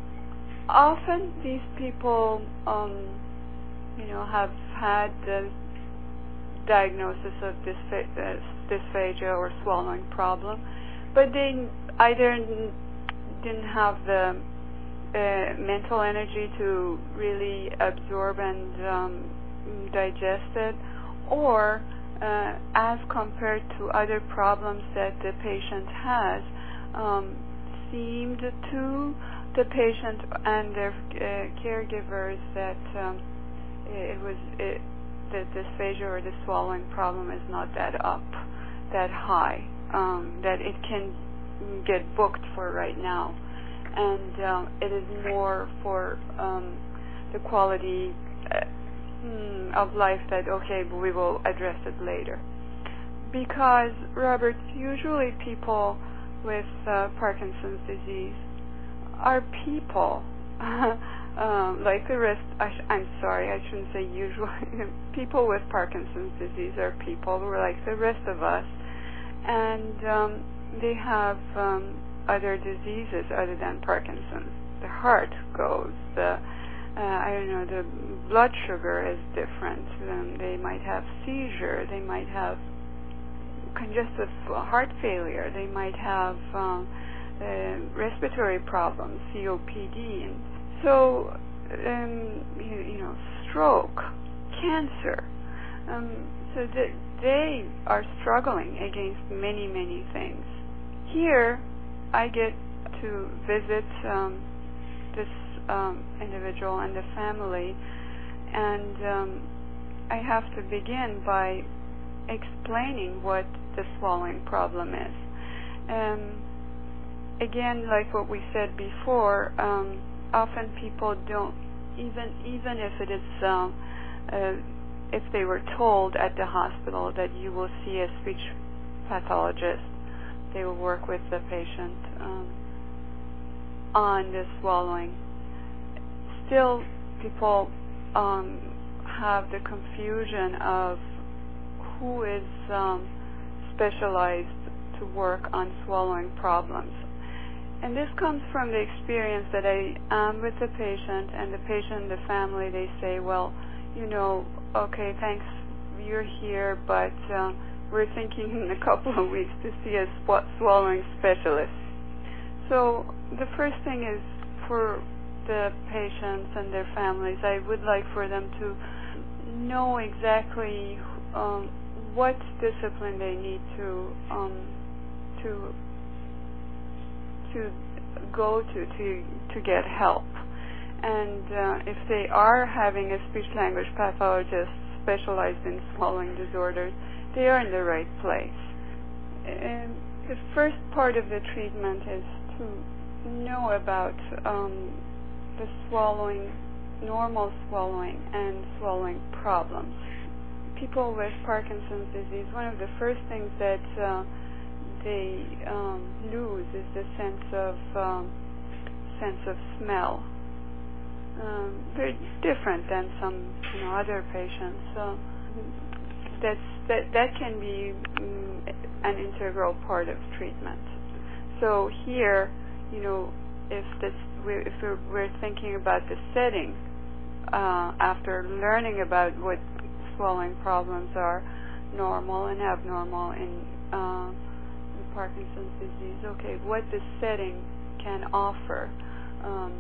Often these people um, you know have had the diagnosis of dysph- uh, dysphagia or swallowing problem, but they either didn't have the uh, mental energy to really absorb and um, digest it, or uh, as compared to other problems that the patient has, um, seemed to the patient and their uh, caregivers that um, it was it, the dysphagia or the swallowing problem is not that up, that high, um, that it can get booked for right now, and um, it is more for um, the quality uh, of life that, okay, we will address it later. Because, Robert, usually people with uh, Parkinson's disease are people. Um, like the rest, I sh- I'm sorry, I shouldn't say usual. People with Parkinson's disease are people who are like the rest of us, and um, they have um, other diseases other than Parkinson's. The heart goes, the uh, I don't know, the blood sugar is different. Um, they might have seizure. They might have congestive heart failure. They might have um, uh, respiratory problems, C O P D, and so, um, you, you know, stroke, cancer. Um, so that they are struggling against many, many things. Here, I get to visit um, this um, individual and the family, and um, I have to begin by explaining what the swallowing problem is. Um, again, like what we said before, um, often people don't, even even if it is, um, uh, if they were told at the hospital that you will see a speech pathologist, they will work with the patient um, on the swallowing. Still, people um, have the confusion of who is um, specialized to work on swallowing problems. And this comes from the experience that I am with the patient, and the patient and the family, they say, well, you know, okay, thanks, you're here, but uh, we're thinking in a couple of weeks to see a sw- swallowing specialist. So the first thing is for the patients and their families, I would like for them to know exactly um, what discipline they need to um, to to go to to to get help. And uh, if they are having a speech-language pathologist specialized in swallowing disorders, they are in the right place. And the first part of the treatment is to know about um, the swallowing, normal swallowing, and swallowing problems. People with Parkinson's disease, one of the first things that uh, they um, lose is the sense of um, sense of smell. Um, very different than some you know other patients. So that's that that can be um, an integral part of treatment. So here, you know, if this we're, if we're, we're thinking about the setting uh, after learning about what swallowing problems are, normal and abnormal in uh, Parkinson's disease. Okay, what the setting can offer. Um,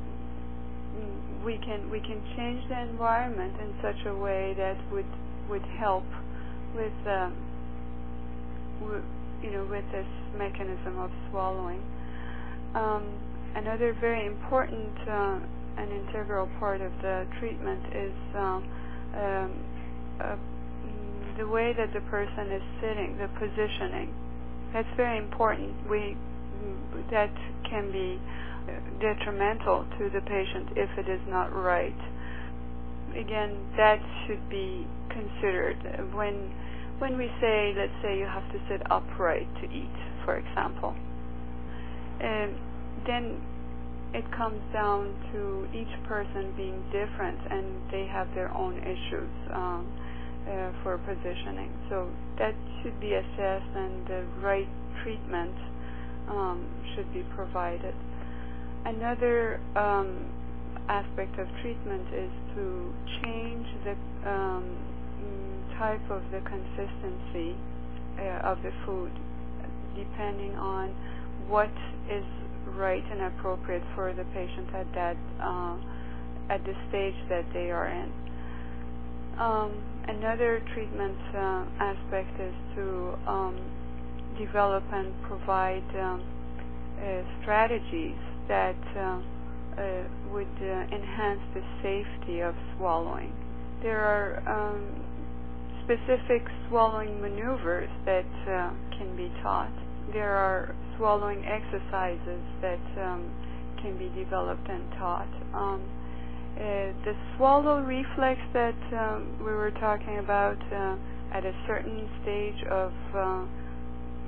we can we can change the environment in such a way that would would help with um, w- you know with this mechanism of swallowing. Um, another very important uh, and integral part of the treatment is um, um, uh, the way that the person is sitting, the positioning. That's very important. We that can be detrimental to the patient if it is not right. Again, that should be considered when when we say, let's say, you have to sit upright to eat, for example. And then it comes down to each person being different, and they have their own issues um, uh, for positioning. So that should be assessed, and the right treatment um, should be provided. Another um, aspect of treatment is to change the um, type of the consistency uh, of the food, depending on what is right and appropriate for the patient at that uh, at the stage that they are in. Um, another treatment uh, aspect is to um, develop and provide um, uh, strategies that uh, uh, would uh, enhance the safety of swallowing. There are um, specific swallowing maneuvers that uh, can be taught. There are swallowing exercises that um, can be developed and taught. Um, uh, the swallow reflex that um, we were talking about uh, at a certain stage of uh,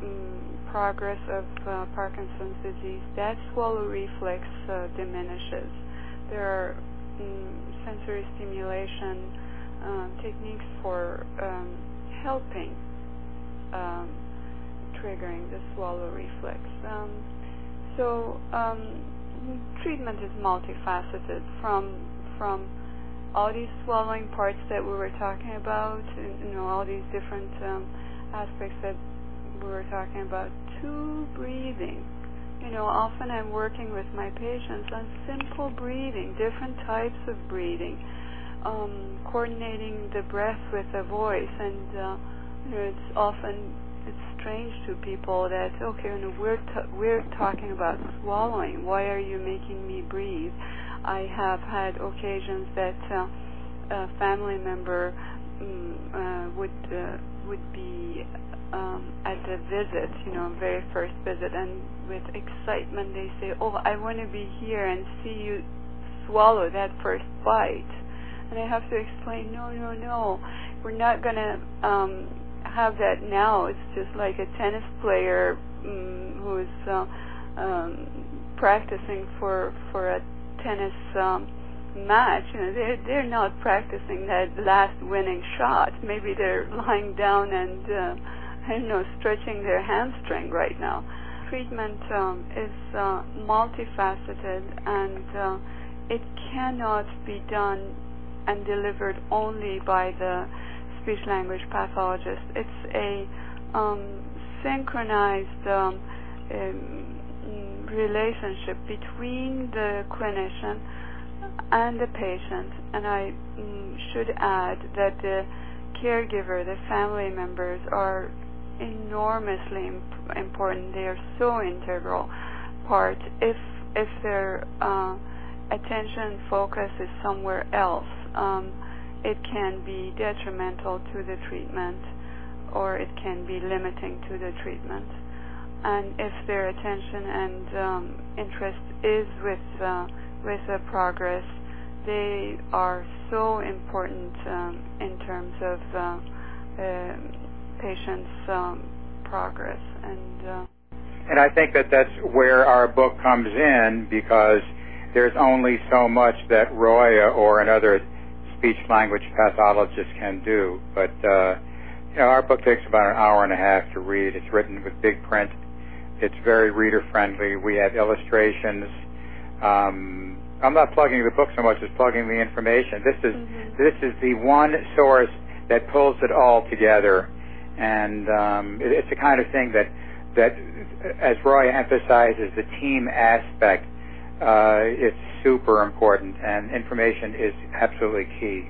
um, progress of uh, Parkinson's disease, that swallow reflex uh, diminishes. There are um, sensory stimulation uh, techniques for um, helping um, triggering the swallow reflex. Um, so um, treatment is multifaceted from from all these swallowing parts that we were talking about, you know, all these different um, aspects that we were talking about, to breathing. You know, often I'm working with my patients on simple breathing, different types of breathing, um, coordinating the breath with the voice, and uh, you know, it's often it's strange to people that, okay, you know, we're t- we're talking about swallowing. Why are you making me breathe? I have had occasions that uh, a family member um, uh, would uh, would be um, at the visit, you know, very first visit, and with excitement they say, "Oh, I want to be here and see you swallow that first bite." And I have to explain, no, no, no, we're not going to um, have that now. It's just like a tennis player um, who's uh, um, practicing for for a tennis um, match. You know, they're they're not practicing that last winning shot. Maybe they're lying down and uh, I don't know, stretching their hamstring right now. Treatment um, is uh, multifaceted, and uh, it cannot be done and delivered only by the speech-language pathologist. It's a um, synchronized um, um, relationship between the clinician and the patient, and I um, should add that the caregiver, the family members, are enormously imp- important. They are so integral part. If if their uh, attention focus is somewhere else, um, it can be detrimental to the treatment, or it can be limiting to the treatment. And if their attention and um, interest is with uh, with the progress, they are so important um, in terms of uh, uh, patients' um, progress. And uh, and I think that that's where our book comes in, because there's only so much that Roya or another speech-language pathologist can do. But uh, you know, our book takes about an hour and a half to read. It's written with big print. It's very reader-friendly. We have illustrations. Um, I'm not plugging the book so much as plugging the information. This is mm-hmm. this is the one source that pulls it all together, and um, it, it's the kind of thing that that, as Roy emphasizes, the team aspect. Uh, it's super important, and information is absolutely key.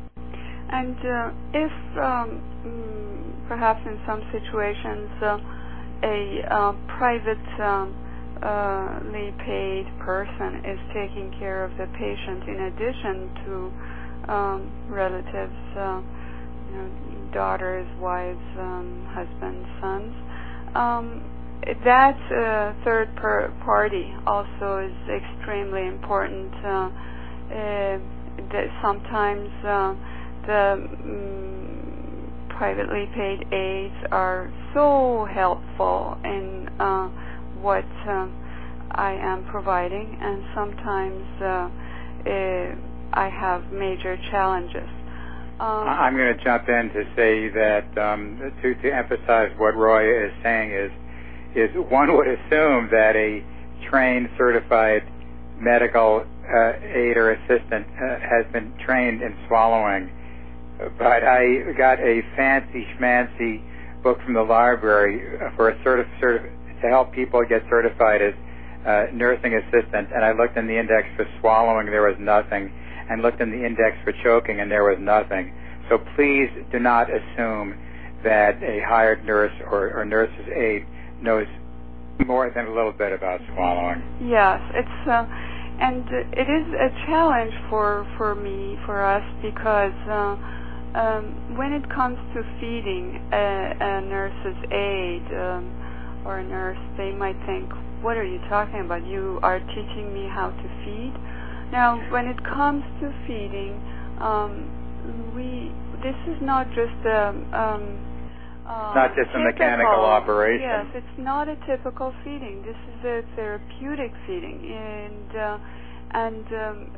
And uh, if um, mm, perhaps in some situations uh, a uh, private um, uh, paid person is taking care of the patient in addition to um, relatives, uh, you know, daughters, wives, um, husbands, sons, um, that uh, third per party also is extremely important. Uh, uh, that sometimes uh, the um, privately paid aides are so helpful in uh, what uh, I am providing, and sometimes uh, uh, I have major challenges. Um, I'm going to jump in to say that um, to, to emphasize what Roya is saying is is one would assume that a trained, certified medical uh, aide or assistant uh, has been trained in swallowing. But I got a fancy schmancy book from the library for a certif- certif- to help people get certified as uh, nursing assistant, and I looked in the index for swallowing, there was nothing, and looked in the index for choking, and there was nothing. So please do not assume that a hired nurse or, or nurse's aide knows more than a little bit about swallowing. Yes, it's uh, and it is a challenge for for me, for us, because uh, um, when it comes to feeding a, a nurse's aide um, or a nurse, they might think, "What are you talking about? You are teaching me how to feed?" Now, when it comes to feeding, um, we this is not just a um, uh, not just a typical, mechanical operation. Yes, it's not a typical feeding. This is a therapeutic feeding, and uh, and um,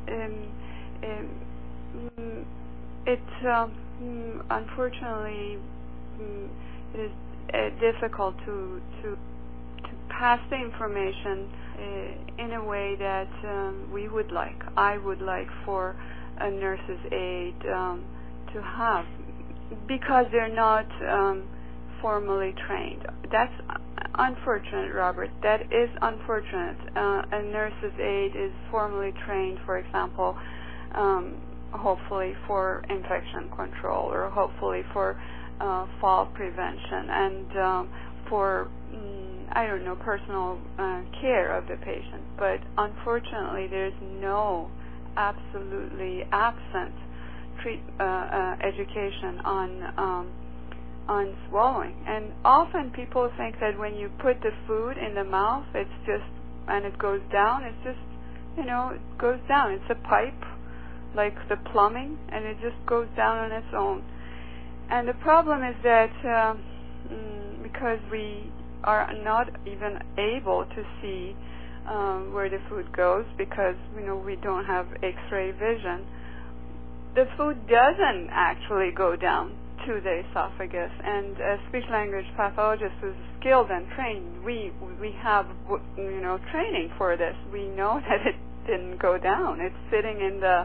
um, um, it um, unfortunately um, it is uh, difficult to to to pass the information uh, in a way that um, we would like. I would like for a nurse's aide um, to have, because they're not um, formally trained. That's unfortunate, Robert. That is unfortunate. Uh, a nurse's aide is formally trained, for example, um, hopefully for infection control, or hopefully for uh, fall prevention, and um, for mm, I don't know, personal uh, care of the patient. But unfortunately, there's no absolutely absent treat, uh, uh, education on um, on swallowing. And often people think that when you put the food in the mouth, it's just, and it goes down, it's just, you know, it goes down. It's a pipe, like the plumbing, and it just goes down on its own. And the problem is that uh, mm, because we are not even able to see um, where the food goes, because, you know, we don't have X-ray vision, the food doesn't actually go down to the esophagus. And as speech-language pathologists who's skilled and trained, we we have, you know, training for this. We know that it didn't go down. It's sitting in the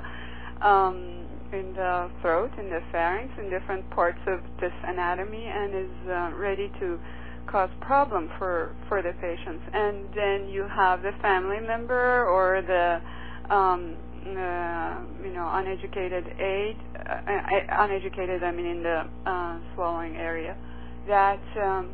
um, in the throat, in the pharynx, in different parts of this anatomy, and is uh, ready to cause problem for for the patients. And then you have the family member or the um, uh, you know uneducated aide, uh, uneducated I mean in the uh, swallowing area, that um,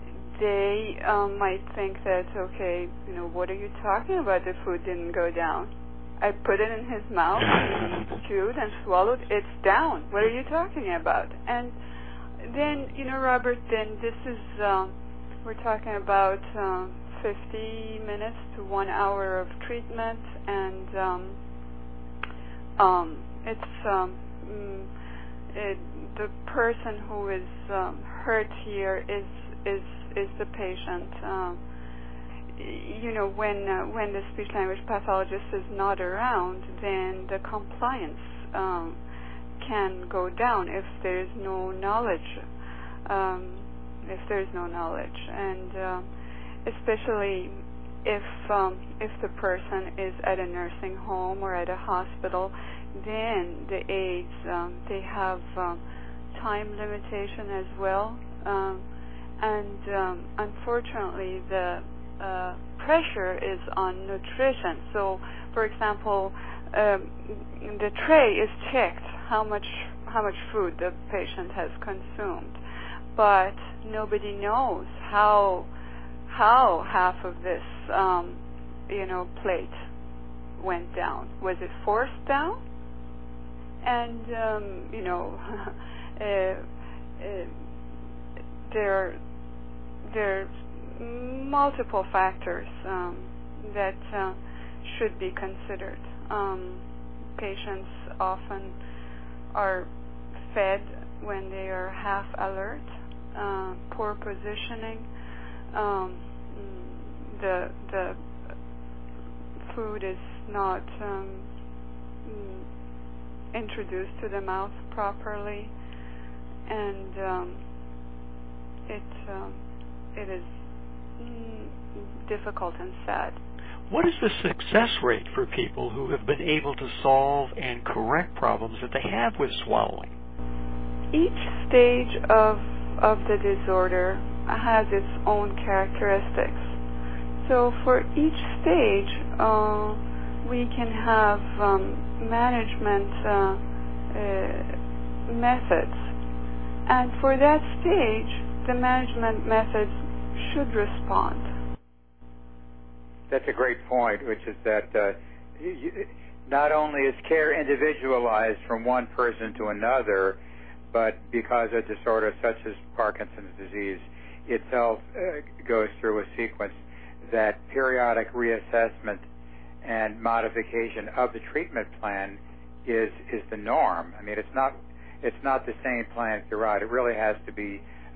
they um, might think that, okay, you know, what are you talking about? The food didn't go down. I put it in his mouth, he chewed and swallowed. It's down. What are you talking about? And then, you know, Robert, then this is, uh, we're talking about uh, fifty minutes to one hour of treatment, and um, um, it's um, it, the person who is um, hurt here is is is the patient. Um, you know, when uh, when the speech language pathologist is not around, then the compliance um, can go down if there is no knowledge. Um, if there is no knowledge, and uh, especially if um, if the person is at a nursing home or at a hospital, then the aides um, they have um, time limitation as well, um, and um, unfortunately the uh, pressure is on nutrition. So, for example, um, the tray is checked how much how much food the patient has consumed, but nobody knows how how half of this um, you know plate went down. Was it forced down? And um, you know uh, uh, there there's multiple factors um, that uh, should be considered. Um, patients often are fed when they are half alert, uh, poor positioning, um, the the food is not um, introduced to the mouth properly, and um, it um, it is mm, difficult and sad. What is the success rate for people who have been able to solve and correct problems that they have with swallowing? Each stage of of the disorder has its own characteristics. So for each stage, uh, we can have um, management uh, uh, methods. And for that stage, the management methods should respond. That's a great point, which is that uh, you, not only is care individualized from one person to another, but because a disorder such as Parkinson's disease itself uh, goes through a sequence, that periodic reassessment and modification of the treatment plan is is the norm. I mean, it's not it's not the same plan throughout. It really has to be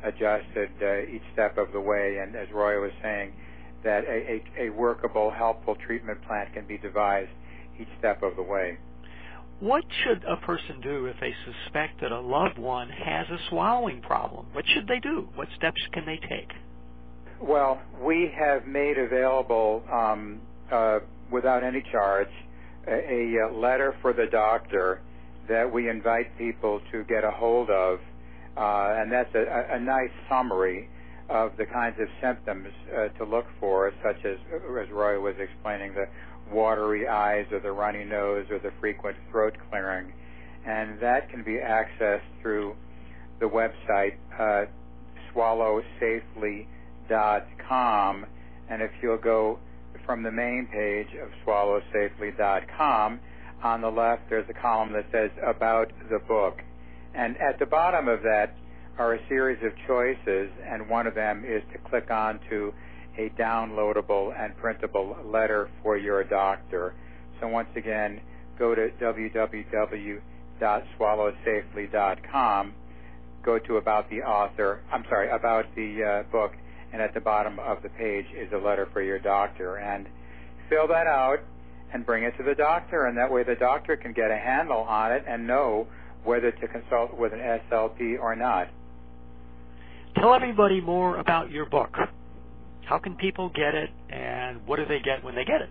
adjusted uh, each step of the way. And as Roy was saying, that a, a, a workable, helpful treatment plan can be devised each step of the way. What should a person do if they suspect that a loved one has a swallowing problem? What should they do? What steps can they take? Well, we have made available, um, uh, without any charge, a, a letter for the doctor that we invite people to get a hold of, uh, and that's a, a nice summary of the kinds of symptoms uh, to look for, such as, as Roy was explaining, the watery eyes or the runny nose or the frequent throat clearing. And that can be accessed through the website uh, swallow safely dot com. And if you'll go from the main page of swallow safely dot com, on the left there's a column that says About the Book. And at the bottom of that are a series of choices, and one of them is to click on to a downloadable and printable letter for your doctor. So once again, go to w w w dot swallow safely dot com, go to About the Author, I'm sorry, About the uh, Book, and at the bottom of the page is a letter for your doctor. And fill that out and bring it to the doctor, and that way the doctor can get a handle on it and know whether to consult with an S L P or not. Tell everybody more about your book. How can people get it, and what do they get when they get it?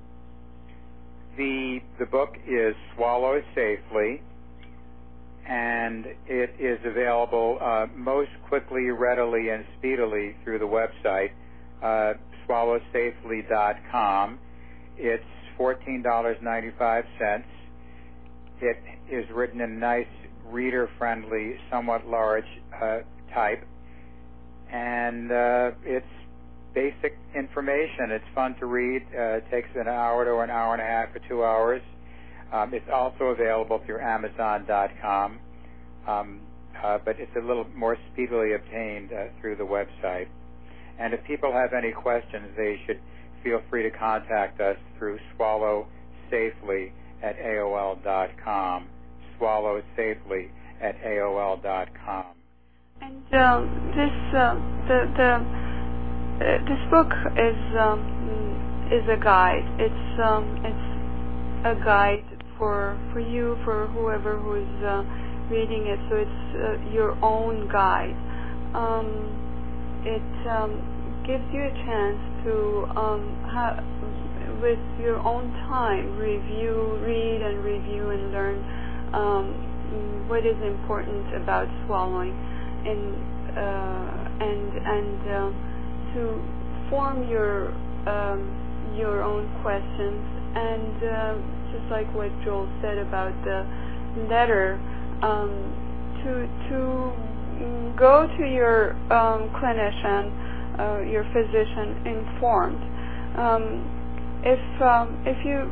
The the book is Swallow Safely, and it is available uh, most quickly, readily, and speedily through the website, uh, swallow safely dot com. It's fourteen dollars and ninety-five cents. It is written in nice, reader-friendly, somewhat large uh, type, and uh, it's basic information. It's fun to read. Uh, it takes an hour to an hour and a half or two hours. Um, it's also available through amazon dot com, um, uh, but it's a little more speedily obtained uh, through the website. And if people have any questions, they should feel free to contact us through Swallow Safely at A O L dot com. Swallow Safely at A O L dot com. And uh, this uh, the the uh, this book is um, is a guide. It's um, it's a guide for for you, for whoever who is uh, reading it. So it's uh, your own guide. Um, it um, gives you a chance to um, have, with your own time, review, read and review and learn um, what is important about swallowing, and uh, and and uh, to form your um, your own questions. And uh, just like what Joel said about the letter, um, to to go to your um, clinician, uh, your physician, informed. Um, if um, if you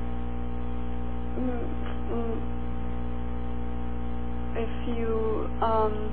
if you um,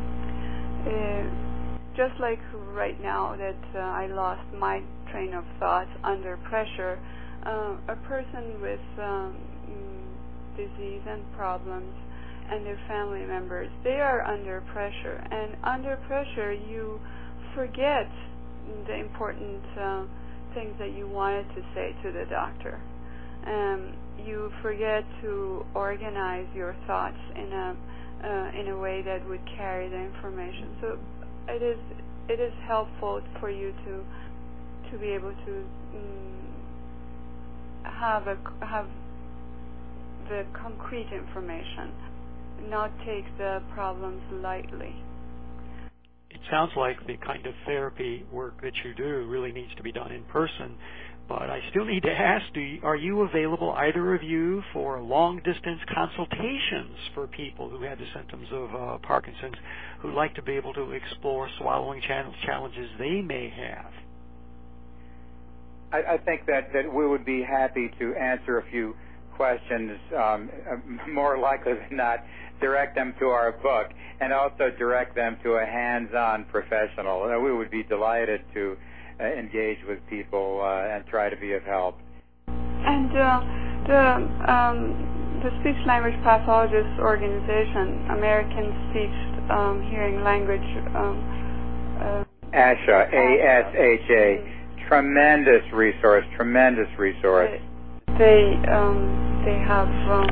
uh, just like right now that uh, I lost my train of thought under pressure, uh, a person with um, disease and problems and their family members, they are under pressure, and under pressure you forget the important uh, things that you wanted to say to the doctor. Um, you forget to organize your thoughts in a uh, in a way that would carry the information. So it is it is helpful for you to to be able to um, have a have the concrete information, not take the problems lightly. It sounds like the kind of therapy work that you do really needs to be done in person, but I still need to ask, do you, are you available, either of you, for long-distance consultations for people who have the symptoms of uh, Parkinson's, who like to be able to explore swallowing challenges they may have? I, I think that, that we would be happy to answer a few questions, um, more likely than not, direct them to our book, and also direct them to a hands-on professional. Uh, we would be delighted to uh, engage with people uh, and try to be of help. And uh, the um, the Speech Language Pathologists Organization, American Speech um, hearing language. Um, uh, ASHA, A S H A, tremendous resource, tremendous resource. They um, they have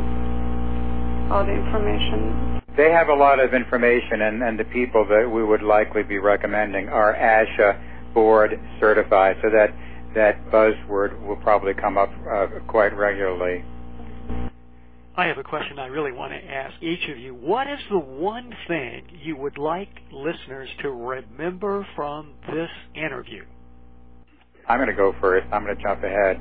um, all the information. They have a lot of information, and, and the people that we would likely be recommending are ASHA board certified, so that that buzzword will probably come up uh, quite regularly. I have a question I really want to ask each of you. What is the one thing you would like listeners to remember from this interview? I'm going to go first. I'm going to jump ahead.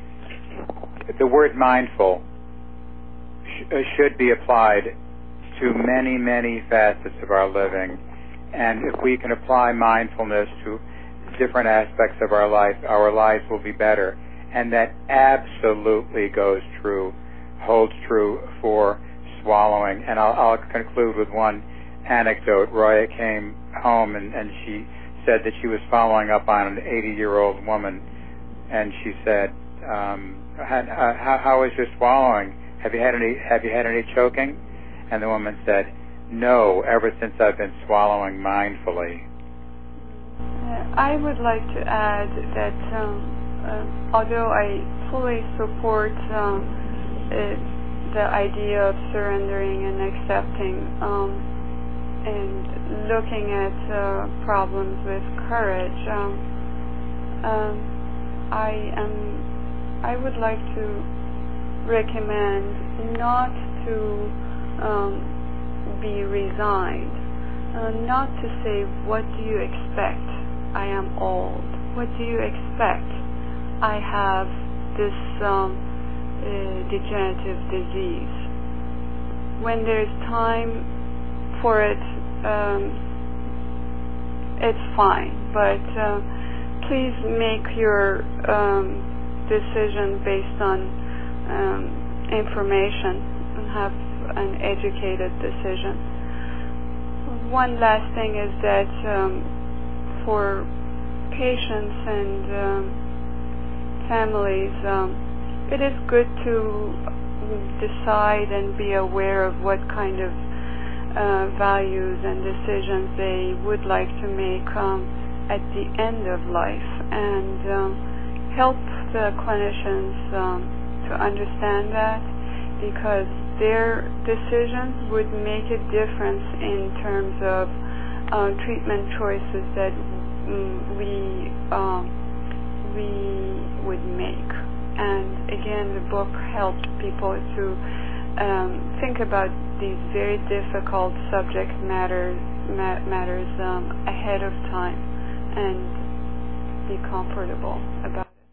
The word mindful sh- should be applied to many, many facets of our living. And if we can apply mindfulness to different aspects of our life, our lives will be better. And that absolutely goes true, holds true for swallowing. And I'll, I'll conclude with one anecdote. Roya came home and, and she said that she was following up on an eighty-year-old woman, and she said, um, how, how, how is your swallowing? Have you had any, have you had any choking? And the woman said, no, ever since I've been swallowing mindfully. Uh, I would like to add that um, uh, although I fully support um, uh, the idea of surrendering and accepting um, and looking at uh, problems with courage, um, um, I am. I would like to recommend not to um, be resigned, uh, not to say, "What do you expect? I am old. What do you expect? I have this um, uh, degenerative disease." When there's time for it, Um, it's fine, but uh, please make your um, decision based on um, information and have an educated decision. One last thing is that um, for patients and um, families, um, it is good to decide and be aware of what kind of Uh, values and decisions they would like to make um, at the end of life, and um, help the clinicians um, to understand that, because their decisions would make a difference in terms of uh, treatment choices that mm, we um, we would make. And again, the book helps people to um, think about these very difficult subject matters ma- matters um, ahead of time and be comfortable about it.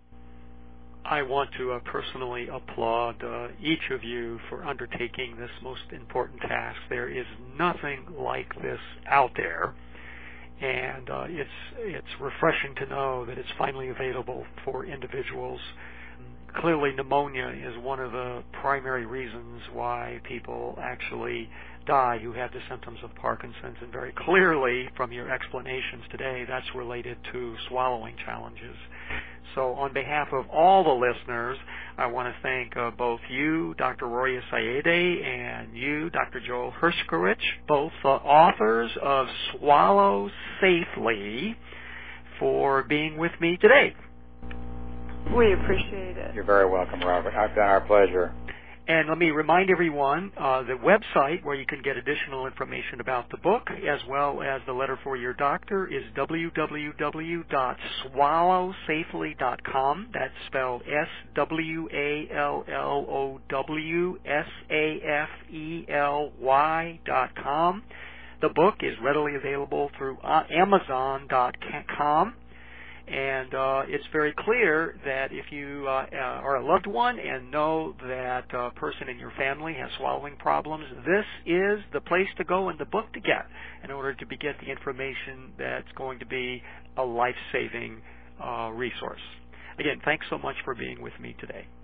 I want to uh, personally applaud uh, each of you for undertaking this most important task. There is nothing like this out there, and uh, it's it's refreshing to know that it's finally available for individuals. Clearly, pneumonia is one of the primary reasons why people actually die who have the symptoms of Parkinson's, and very clearly from your explanations today, that's related to swallowing challenges. So on behalf of all the listeners, I want to thank uh, both you, Doctor Roya Sayede, and you, Doctor Joel Hershkovich, both the authors of Swallow Safely, for being with me today. We appreciate it. You're very welcome, Robert. It's been our pleasure. And let me remind everyone, uh, the website where you can get additional information about the book, as well as the letter for your doctor, is w w w dot swallow safely dot com. That's spelled S W A L L O W S A F E L Y dot com. The book is readily available through uh, amazon dot com. And uh, it's very clear that if you uh, uh, are a loved one and know that a person in your family has swallowing problems, this is the place to go and the book to get in order to get the information that's going to be a life-saving uh, resource. Again, thanks so much for being with me today.